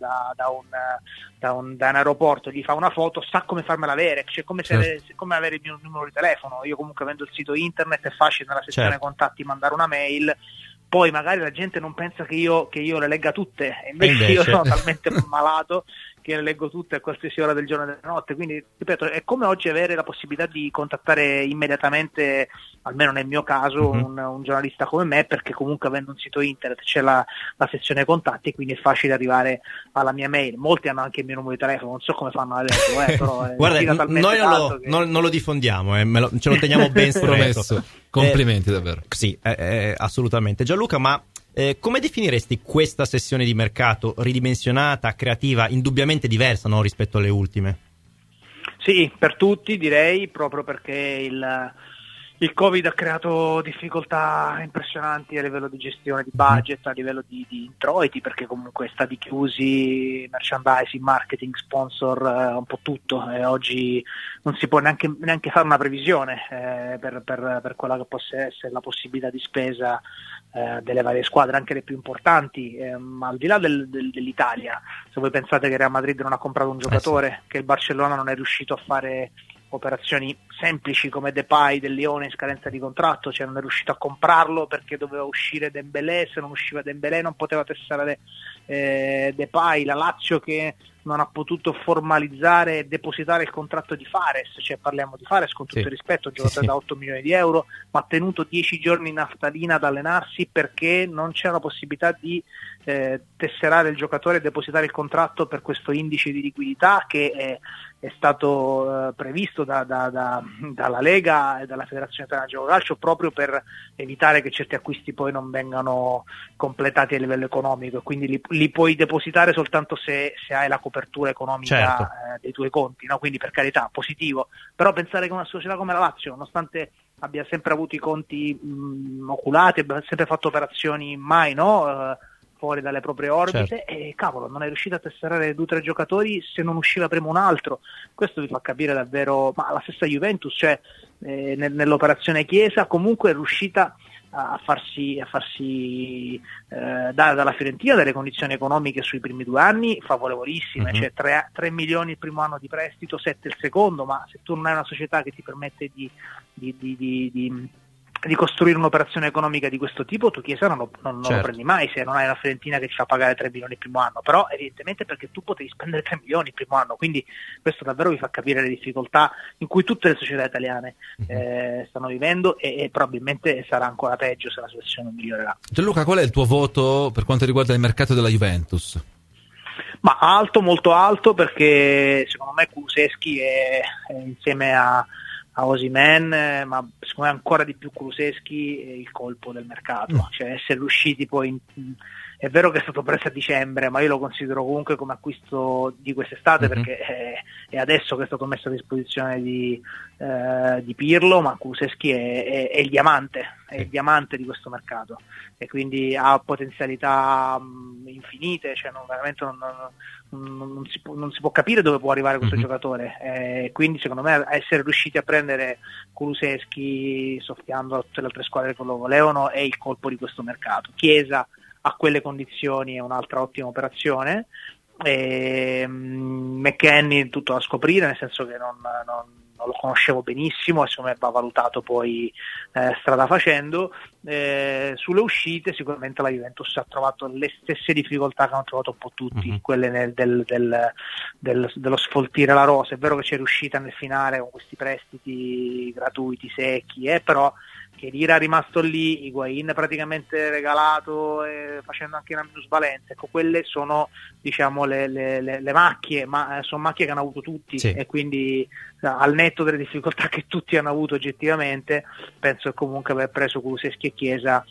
un aeroporto, gli fa una foto, sa come farmela avere, cioè come avere il mio numero di telefono. Io comunque avendo il sito internet è facile nella sezione contatti mandare una mail. Poi magari la gente non pensa che io le legga tutte, e invece io sono talmente malato che le leggo tutte a qualsiasi ora del giorno e della notte. Quindi, ripeto, è come oggi avere la possibilità di contattare immediatamente, almeno nel mio caso, un giornalista come me, perché comunque avendo un sito internet c'è la sezione contatti, quindi è facile arrivare alla mia mail. Molti hanno anche il mio numero di telefono, non so come fanno adesso, però guarda, noi non lo diffondiamo, ce lo teniamo ben stretto. Complimenti davvero. Sì, assolutamente. Gianluca, ma come definiresti questa sessione di mercato ridimensionata, creativa, indubbiamente diversa, no, rispetto alle ultime? Sì, per tutti direi, proprio perché il Covid ha creato difficoltà impressionanti a livello di gestione di budget, a livello di introiti, perché comunque stati chiusi, merchandising, marketing, sponsor, un po' tutto, e oggi non si può neanche fare una previsione per quella che possa essere la possibilità di spesa delle varie squadre, anche le più importanti, ma al di là dell'Italia, se voi pensate che Real Madrid non ha comprato un giocatore, che il Barcellona non è riuscito a fare operazioni semplici come Depay del Lione in scadenza di contratto, cioè non è riuscito a comprarlo perché doveva uscire Dembélé, se non usciva Dembélé non poteva tessere Depay, la Lazio che non ha potuto formalizzare e depositare il contratto di Fares, cioè parliamo di Fares con tutto il rispetto, giocatore da 8 milioni di euro, ma ha tenuto 10 giorni in naftalina ad allenarsi perché non c'era la possibilità di tesserare il giocatore e depositare il contratto per questo indice di liquidità che è stato previsto dalla Lega e dalla Federazione Italiana di Gioco Calcio, proprio per evitare che certi acquisti poi non vengano completati a livello economico, e quindi li puoi depositare soltanto se hai la copertura economica dei tuoi conti, no? Quindi per carità, positivo, però pensare che una società come la Lazio, nonostante abbia sempre avuto i conti oculati, abbia sempre fatto operazioni mai fuori dalle proprie orbite, e cavolo, non è riuscita a tesserare 2 o 3 giocatori se non usciva prima un altro. Questo vi fa capire davvero, ma la stessa Juventus, cioè nell'operazione Chiesa comunque è riuscita a farsi dare dalla Fiorentina delle condizioni economiche sui primi 2 anni favorevolissime, cioè 3 milioni il primo anno di prestito, 7 il secondo, ma se tu non hai una società che ti permette di costruire un'operazione economica di questo tipo, tu Chiesa non lo prendi mai, se non hai una Fiorentina che ti fa pagare 3 milioni il primo anno, però evidentemente perché tu potevi spendere 3 milioni il primo anno, quindi questo davvero vi fa capire le difficoltà in cui tutte le società italiane stanno vivendo, e probabilmente sarà ancora peggio se la situazione non migliorerà. Gianluca, qual è il tuo voto per quanto riguarda il mercato della Juventus? Ma alto, molto alto, perché secondo me Kulusevski è insieme a Osimhen, ma secondo me ancora di più Kulusevski, il colpo del mercato, cioè essere riusciti poi è vero che è stato preso a dicembre, ma io lo considero comunque come acquisto di quest'estate, perché è adesso che è stato messo a disposizione di Pirlo, ma Kulusevski è il diamante, è il diamante di questo mercato, e quindi ha potenzialità infinite, cioè veramente non si può capire dove può arrivare questo giocatore, quindi secondo me essere riusciti a prendere Kulusevski soffiando a tutte le altre squadre che lo volevano è il colpo di questo mercato. Chiesa a quelle condizioni è un'altra ottima operazione, McKennie tutto da scoprire, nel senso che non lo conoscevo benissimo e secondo me va valutato poi strada facendo. Sulle uscite sicuramente la Juventus ha trovato le stesse difficoltà che hanno trovato un po' tutti, quelle dello sfoltire la rosa. È vero che c'è riuscita nel finale con questi prestiti gratuiti secchi, però che Lira è rimasto lì, Higuain praticamente regalato, facendo anche una minusvalenza. Ecco, quelle sono, diciamo, le macchie, ma sono macchie che hanno avuto tutti, e quindi al netto delle difficoltà che tutti hanno avuto oggettivamente, penso che comunque aver preso Kulusevski e Chiesa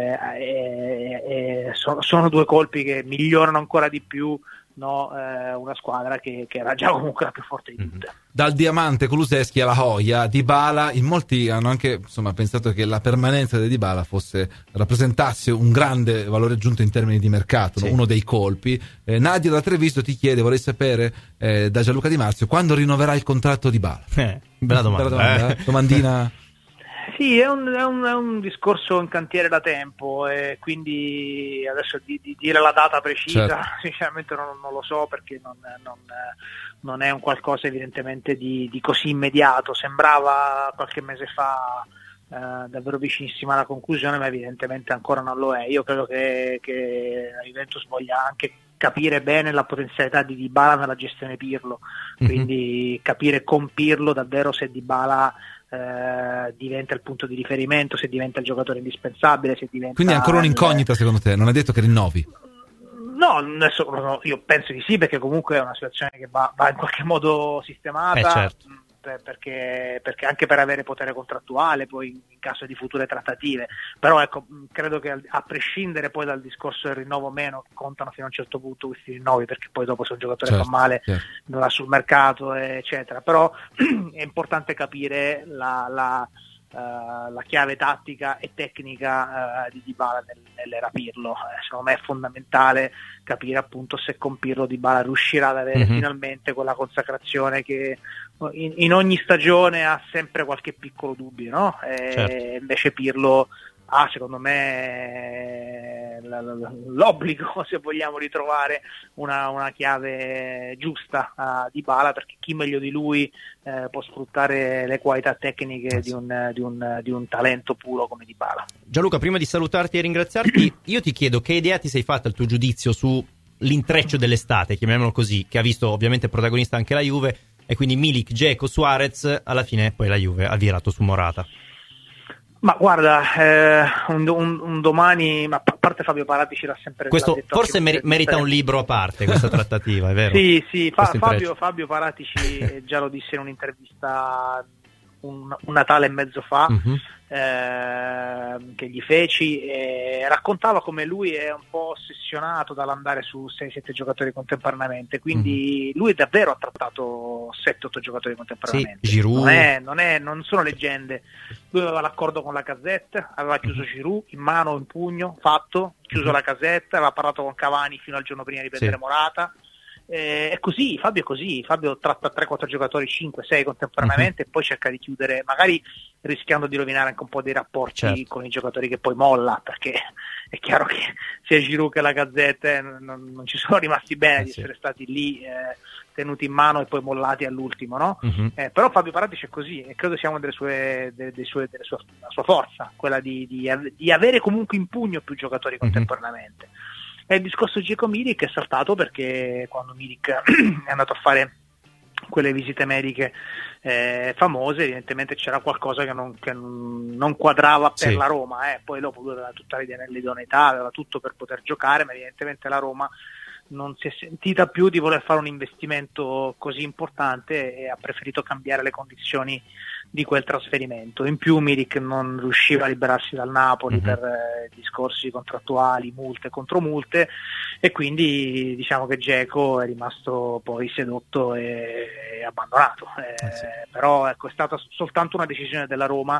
sono due colpi che migliorano ancora di più una squadra che era già comunque la più forte di tutte. Dal diamante Kulusevski alla Joia, Dybala, in molti hanno anche pensato che la permanenza di Dybala rappresentasse un grande valore aggiunto in termini di mercato, uno dei colpi. Nadia da Treviso ti chiede, vorrei sapere da Gianluca Di Marzio, quando rinnoverà il contratto Dybala? Bella domanda. Domandina. Sì, è un discorso in cantiere da tempo, e quindi adesso di dire la data precisa, sinceramente non lo so, perché non è un qualcosa evidentemente di così immediato. Sembrava qualche mese fa davvero vicinissima alla conclusione, ma evidentemente ancora non lo è. Io credo che la Juventus voglia anche capire bene la potenzialità di Dybala nella gestione Pirlo, quindi capire con Pirlo davvero se Dybala diventa il punto di riferimento, se diventa il giocatore indispensabile, se diventa... Quindi è ancora un'incognita secondo te? Non è detto che rinnovi? No, adesso io penso di sì, perché comunque è una situazione che va in qualche modo sistemata, perché anche per avere potere contrattuale poi in caso di future trattative. Però ecco, credo che a prescindere poi dal discorso del rinnovo o meno, contano fino a un certo punto questi rinnovi, perché poi dopo se un giocatore fa male non va sul mercato, eccetera. Però è importante capire la chiave tattica e tecnica di Dybala nell'era Pirlo. Secondo me è fondamentale capire appunto se con Pirlo Dybala riuscirà ad avere finalmente quella consacrazione che in ogni stagione ha sempre qualche piccolo dubbio, no? Invece Pirlo ha, secondo me, l'obbligo, se vogliamo, di trovare una chiave giusta a Dybala, perché chi meglio di lui può sfruttare le qualità tecniche di un talento puro come Dybala. Gianluca, prima di salutarti e ringraziarti, io ti chiedo che idea ti sei fatta, il tuo giudizio su l'intreccio dell'estate, chiamiamolo così, che ha visto ovviamente protagonista anche la Juve, e quindi Milik, Dzeko, Suarez, alla fine poi la Juve ha virato su Morata. Ma guarda, un domani, ma a parte Fabio Paratici l'ha sempre questo detto, forse merita un libro a parte, questa trattativa, è vero? Sì, Fabio Paratici già lo disse in un'intervista un Natale e mezzo fa, che gli feci, e raccontava come lui è un po' ossessionato dall'andare su 6-7 giocatori contemporaneamente, quindi lui davvero ha trattato 7-8 giocatori contemporaneamente. Giroud. Non sono leggende. Lui aveva l'accordo con la Lacazette, aveva chiuso Giroud in mano, in pugno, fatto, chiuso la Lacazette, aveva parlato con Cavani fino al giorno prima di prendere Morata. È così, Fabio è così, Fabio tratta 3-4 giocatori, 5-6 contemporaneamente, e poi cerca di chiudere, magari rischiando di rovinare anche un po' dei rapporti con i giocatori che poi molla, perché è chiaro che sia Giroud che la Lacazette non ci sono rimasti bene di essere stati lì tenuti in mano e poi mollati all'ultimo, no? Però Fabio Paratici è così, e credo sia una della sua forza, quella di avere comunque in pugno più giocatori contemporaneamente. E il discorso Dzeko Milik è saltato perché quando Milik è andato a fare quelle visite mediche famose, evidentemente c'era qualcosa che non quadrava per la Roma, poi dopo lui aveva tutta l'idoneità, aveva tutto per poter giocare, ma evidentemente la Roma non si è sentita più di voler fare un investimento così importante e ha preferito cambiare le condizioni di quel trasferimento. In più Milik non riusciva a liberarsi dal Napoli per discorsi contrattuali, multe contro multe, e quindi diciamo che Dzeko è rimasto poi sedotto e abbandonato. Però ecco, è stata soltanto una decisione della Roma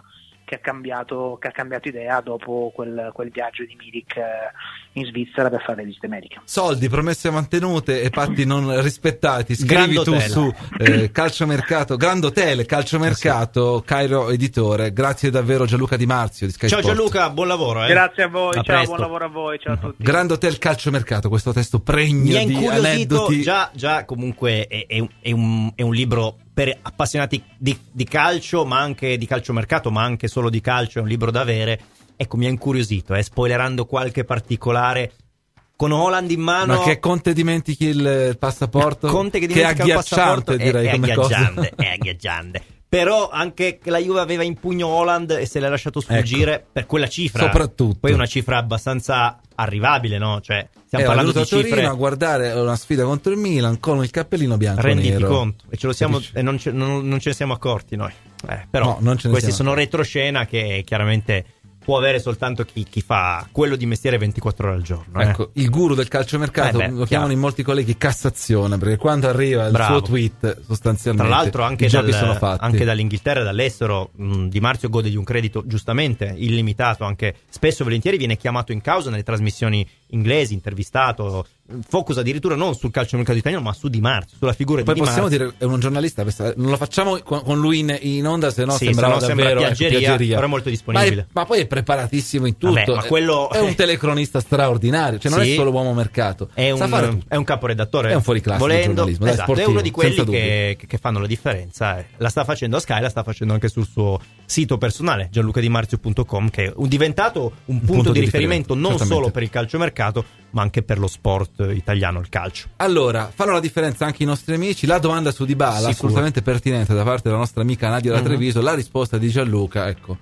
ha cambiato idea dopo quel viaggio di Milik in Svizzera per fare le visite mediche. Soldi, promesse mantenute e patti non rispettati. Scrivi tu su Calciomercato, Grand Hotel Calciomercato, Cairo Editore. Grazie davvero Gianluca Di Marzio di Sky Ciao Sport. Gianluca, buon lavoro. Grazie a voi, a ciao, presto. buon lavoro a voi, ciao a tutti. Grand Hotel Calciomercato, questo testo pregno di aneddoti. Già comunque è un libro per appassionati di calcio, ma anche di calciomercato, ma anche solo di calcio, è un libro da avere. Ecco, mi ha incuriosito, spoilerando qualche particolare. Con Haaland in mano, ma che Conte dimentichi il passaporto, Conte che è agghiacciante, direi, è come agghiacciante, cosa. è agghiacciante. Però anche che la Juve aveva in pugno Haaland e se l'ha lasciato sfuggire per quella cifra, soprattutto. Poi una cifra abbastanza arrivabile, no? Cioè stiamo parlando di Torino cifre a guardare una sfida contro il Milan con il cappellino bianco. Renditi nero. conto, e ce lo siamo e non ce ne siamo accorti noi. Però no, questi sono retroscena che chiaramente può avere soltanto chi fa quello di mestiere 24 ore al giorno. Ecco, il guru del calciomercato lo chiamano in molti colleghi Cassazione, perché quando arriva il suo tweet, sostanzialmente tra l'altro anche, sono fatti. Anche dall'Inghilterra e dall'estero, Di Marzio gode di un credito giustamente illimitato, anche spesso e volentieri viene chiamato in causa nelle trasmissioni inglesi, intervistato, focus addirittura non sul calciomercato italiano ma su Di Marzio, sulla figura poi di Di Marzio. Poi possiamo dire è un giornalista, non lo facciamo con lui in onda, se no sembrava davvero piaggeria, però è molto disponibile. Ma poi è preparatissimo in tutto. Vabbè, ma quello è un telecronista straordinario, cioè non è solo uomo mercato, è un caporedattore, è un fuoriclasse volendo, di giornalismo, esatto, sportivo, è uno di quelli che fanno la differenza. La sta facendo a Sky, la sta facendo anche sul suo sito personale gianlucadimarzio.com, che è diventato un punto di riferimento non solo per il calciomercato ma anche per lo sport italiano, il calcio. Allora, fanno la differenza anche i nostri amici. La domanda su Dybala, assolutamente pertinente da parte della nostra amica Nadia da Treviso, la risposta di Gianluca, ecco.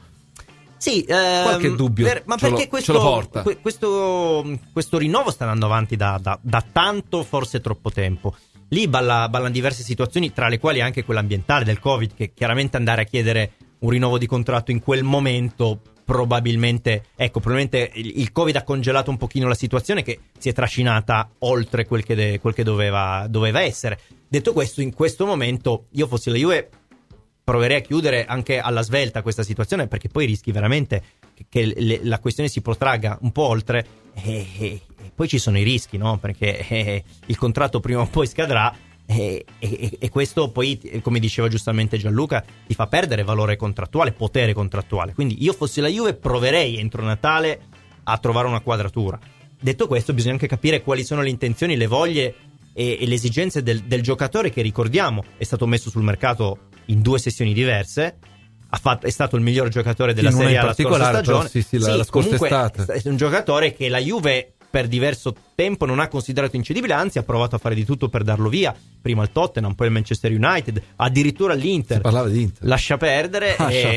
Sì, qualche dubbio ma perché ce lo porta. Questo rinnovo sta andando avanti da tanto, forse troppo tempo. Lì ballano diverse situazioni, tra le quali anche quella ambientale del Covid, che chiaramente andare a chiedere un rinnovo di contratto in quel momento probabilmente il Covid ha congelato un pochino la situazione, che si è trascinata oltre quel che doveva essere. Detto questo, in questo momento io fossi la Juve proverei a chiudere anche alla svelta questa situazione, perché poi rischi veramente che la questione si protragga un po' oltre e poi ci sono i rischi, no? Perché il contratto prima o poi scadrà e questo poi, come diceva giustamente Gianluca, ti fa perdere valore contrattuale, potere contrattuale. Quindi io fossi la Juve proverei entro Natale a trovare una quadratura. Detto questo, bisogna anche capire quali sono le intenzioni, le voglie e le esigenze del giocatore, che ricordiamo è stato messo sul mercato in 2 sessioni diverse. È stato il miglior giocatore della Serie A la scorsa stagione. La scorsa estate. È un giocatore che la Juve per diverso tempo non ha considerato incedibile, anzi ha provato a fare di tutto per darlo via, prima al Tottenham, poi al Manchester United, addirittura all'Inter. Si parlava di Inter. Lascia perdere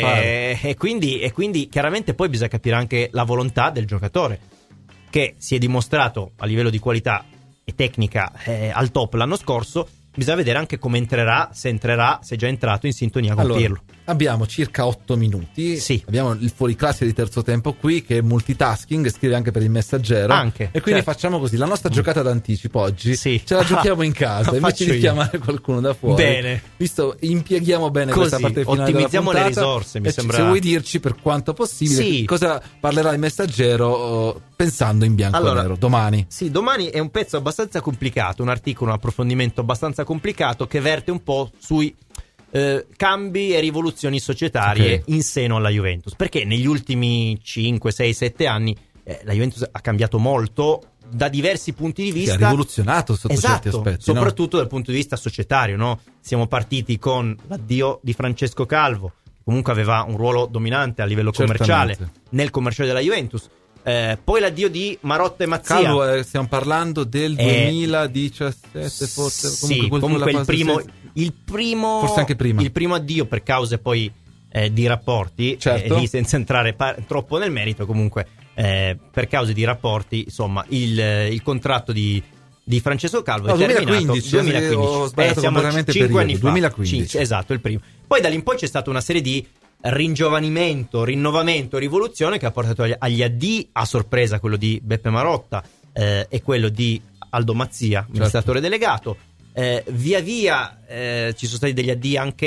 e quindi chiaramente poi bisogna capire anche la volontà del giocatore, che si è dimostrato a livello di qualità e tecnica al top l'anno scorso. Bisogna vedere anche come entrerà, se è già entrato in sintonia con Pirlo. Abbiamo circa 8 minuti. Sì. Abbiamo il fuoriclasse di terzo tempo qui, che è multitasking, scrive anche per il Messaggero. E quindi facciamo così: la nostra giocata d'anticipo oggi ce la giochiamo in casa invece di chiamare qualcuno da fuori. Bene. Visto, impieghiamo bene questa parte finale ottimizziamo della le risorse. Mi sembra. Se vuoi dirci per quanto possibile cosa parlerà il Messaggero pensando in bianco e nero domani. Sì, domani è un pezzo abbastanza complicato, un articolo, un approfondimento abbastanza complicato che verte un po' sui cambi e rivoluzioni societarie in seno alla Juventus, perché negli ultimi 5, 6, 7 anni la Juventus ha cambiato molto da diversi punti di vista. Ha rivoluzionato sotto certi aspetti, soprattutto dal punto di vista societario, no? Siamo partiti con l'addio di Francesco Calvo, che comunque aveva un ruolo dominante a livello commerciale nel commerciale della Juventus. Poi l'addio di Marotta e Mazzia. Calvo, stiamo parlando del 2017 forse. Comunque il primo forse anche prima. Il primo addio per cause poi di rapporti, lì senza entrare troppo nel merito, comunque per cause di rapporti, insomma il contratto di Francesco Calvo è terminato 2015. Ho sbagliato completamente 5 anni fa. 2015. Esatto, il primo. Poi da lì in poi c'è stata una serie di ringiovanimento, rinnovamento, rivoluzione che ha portato agli addii, a sorpresa quello di Beppe Marotta e quello di Aldo Mazzia, amministratore delegato. Via via ci sono stati degli addii anche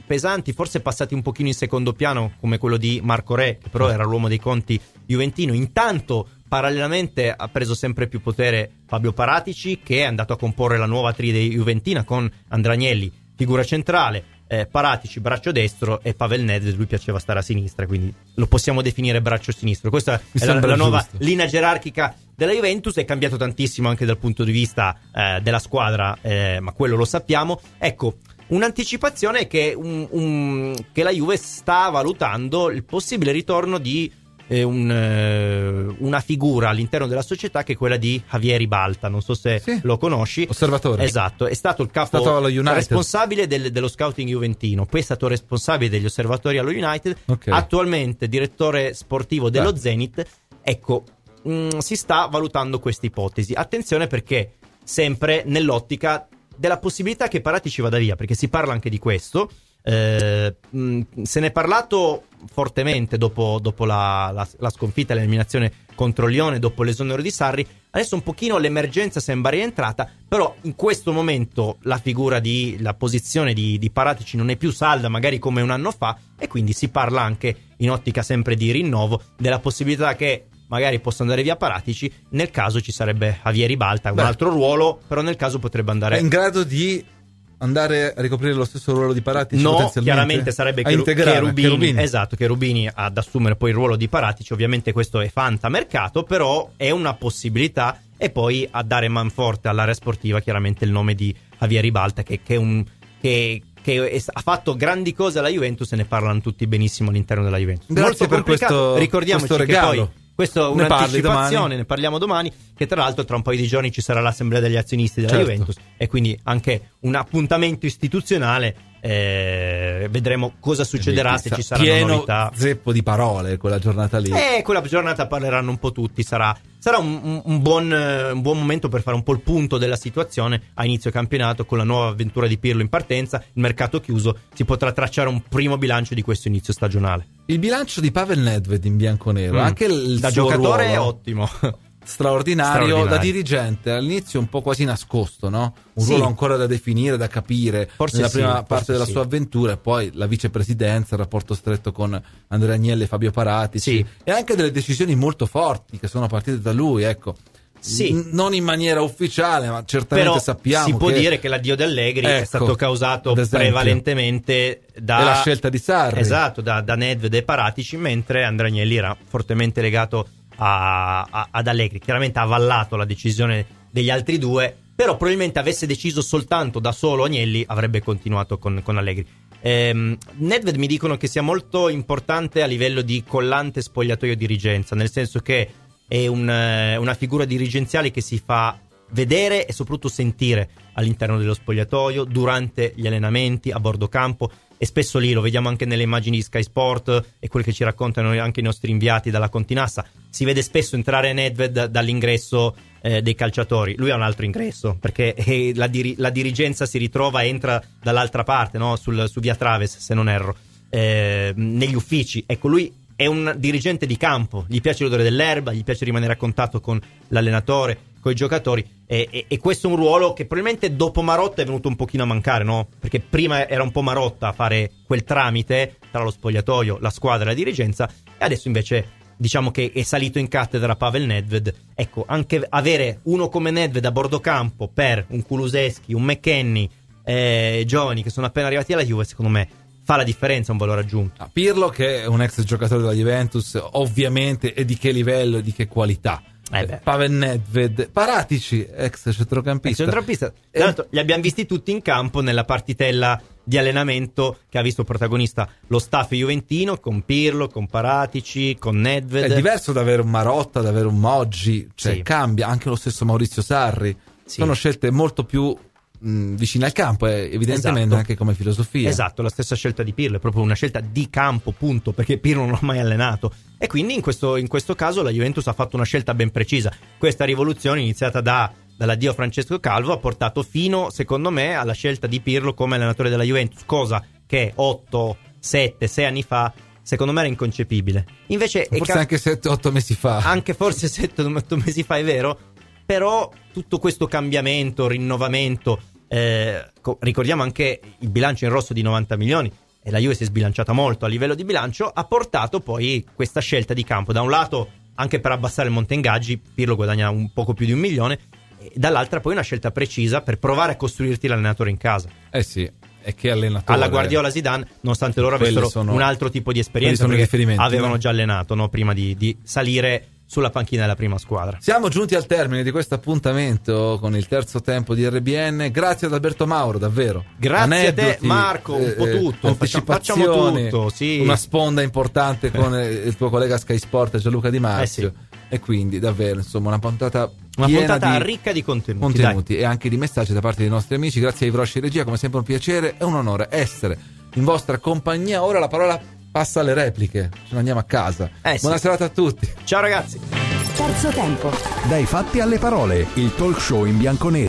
pesanti, forse passati un pochino in secondo piano, come quello di Marco Re, che però era l'uomo dei conti juventino. Intanto parallelamente ha preso sempre più potere Fabio Paratici, che è andato a comporre la nuova tride juventina con Andrea Agnelli figura centrale, Paratici braccio destro e Pavel Nedved, lui piaceva stare a sinistra, quindi lo possiamo definire braccio sinistro. Questa è la nuova linea gerarchica della Juventus. È cambiato tantissimo anche dal punto di vista della squadra, ma quello lo sappiamo. Ecco, un'anticipazione è che la Juve sta valutando il possibile ritorno di una figura all'interno della società, che è quella di Javier Ribalta. Non so se lo conosci. Osservatore. Esatto, è stato il capo responsabile dello scouting juventino, poi è stato responsabile degli osservatori allo United, attualmente direttore sportivo dello Zenit. Ecco, si sta valutando questa ipotesi. Attenzione, perché sempre nell'ottica della possibilità che Paratici vada via, perché si parla anche di questo. Se ne è parlato fortemente dopo la sconfitta e l'eliminazione contro Lione, dopo l'esonero di Sarri. Adesso un pochino l'emergenza sembra rientrata, però in questo momento la posizione di Paratici non è più salda magari come un anno fa, e quindi si parla anche, in ottica sempre di rinnovo, della possibilità che magari possa andare via Paratici. Nel caso ci sarebbe Javier Ribalta, un altro ruolo, però nel caso potrebbe andare... È in grado di andare a ricoprire lo stesso ruolo di Paratici? No, chiaramente sarebbe Cherubini. Esatto, Cherubini ad assumere poi il ruolo di Paratici. Ovviamente questo è fantamercato, però è una possibilità. E poi a dare manforte all'area sportiva chiaramente il nome di Javier Ribalta, che ha fatto grandi cose alla Juventus, e ne parlano tutti benissimo all'interno della Juventus. Grazie per questo. Ricordiamoci questo che poi questa è un'anticipazione, ne parliamo domani, che tra l'altro tra un paio di giorni ci sarà l'assemblea degli azionisti della Juventus, e quindi anche un appuntamento istituzionale. Vedremo cosa succederà, se ci saranno novità. Zeppo di parole quella giornata lì. Quella giornata parleranno un po' tutti. Sarà un buon momento per fare un po' il punto della situazione a inizio campionato, con la nuova avventura di Pirlo in partenza, il mercato chiuso. Si potrà tracciare un primo bilancio di questo inizio stagionale. Il bilancio di Pavel Nedved in bianconero, anche il da suo giocatore ruolo è ottimo. Straordinario, da dirigente all'inizio un po' quasi nascosto, no? Un ruolo ancora da definire, da capire, forse nella prima parte della sua avventura, e poi la vicepresidenza, il rapporto stretto con Andrea Agnelli e Fabio Paratici, e anche delle decisioni molto forti che sono partite da lui, ecco. Non in maniera ufficiale, ma certamente però sappiamo si può dire che l'addio di Allegri è stato causato prevalentemente dalla scelta di Sarri. Esatto, da Nedved e Paratici, mentre Andrea Agnelli era fortemente legato ad Allegri. Chiaramente ha avallato la decisione degli altri due, però probabilmente avesse deciso soltanto da solo Agnelli avrebbe continuato con Allegri. Nedved mi dicono che sia molto importante a livello di collante spogliatoio dirigenza, nel senso che è una figura dirigenziale che si fa vedere e soprattutto sentire all'interno dello spogliatoio, durante gli allenamenti, a bordo campo. E spesso lì lo vediamo anche nelle immagini di Sky Sport e quel che ci raccontano anche i nostri inviati dalla Continassa. Si vede spesso entrare Nedved dall'ingresso dei calciatori. Lui ha un altro ingresso, perché la dirigenza si ritrova e entra dall'altra parte, no? Su via Traves, se non erro, negli uffici. Ecco, lui è un dirigente di campo, gli piace l'odore dell'erba, gli piace rimanere a contatto con l'allenatore, con i giocatori, e questo è un ruolo che probabilmente dopo Marotta è venuto un pochino a mancare, no? Perché prima era un po' Marotta a fare quel tramite tra lo spogliatoio, la squadra e la dirigenza, e adesso invece diciamo che è salito in cattedra Pavel Nedved. Ecco, anche avere uno come Nedved a bordo campo per un Kulusevski, un McKennie, giovani che sono appena arrivati alla Juve, secondo me fa la differenza, un valore aggiunto. Pirlo, che è un ex giocatore della Juventus, ovviamente, e di che livello e di che qualità. Pavel Nedved, Paratici, ex centrocampista. Tra l'altro li abbiamo visti tutti in campo nella partitella di allenamento che ha visto protagonista lo staff juventino, con Pirlo, con Paratici, con Nedved. È diverso da avere un Marotta, da avere un Moggi, cioè cambia, anche lo stesso Maurizio Sarri. Sono scelte molto più vicine al campo, evidentemente, anche come filosofia. Esatto, la stessa scelta di Pirlo, è proprio una scelta di campo, punto, perché Pirlo non l'ha mai allenato, e quindi in questo caso la Juventus ha fatto una scelta ben precisa. Questa rivoluzione, iniziata dall'addio a Francesco Calvo, ha portato fino, secondo me, alla scelta di Pirlo come allenatore della Juventus, cosa che 8, 7, 6 anni fa secondo me era inconcepibile. Invece forse anche 7-8 mesi fa. Anche forse 7-8 mesi fa, è vero, però tutto questo cambiamento, rinnovamento, ricordiamo anche il bilancio in rosso di 90 milioni, e la Juve si è sbilanciata molto a livello di bilancio, ha portato poi questa scelta di campo. Da un lato, anche per abbassare il monte ingaggi, Pirlo guadagna un poco più di 1 milione, e dall'altra poi una scelta precisa per provare a costruirti l'allenatore in casa. Sì, e che allenatore? Alla Guardiola Zidane, nonostante loro avessero un altro tipo di esperienza, perché avevano già allenato, no? Prima di salire sulla panchina della prima squadra. Siamo giunti al termine di questo appuntamento con il terzo tempo di RBN. Grazie ad Alberto Mauro, davvero. Grazie aneddoti, a te Marco, un po' tutto, facciamo tutto, sì. Una sponda importante con il tuo collega Sky Sport Gianluca Di Marzio, e quindi davvero, insomma, una puntata ricca di contenuti e anche di messaggi da parte dei nostri amici. Grazie ai Vrosci Regia, come sempre un piacere e un onore essere in vostra compagnia. Ora la parola passa alle repliche, ce ne andiamo a casa. Buona serata a tutti. Ciao ragazzi. Terzo tempo. Dai fatti alle parole, il talk show in bianco nero.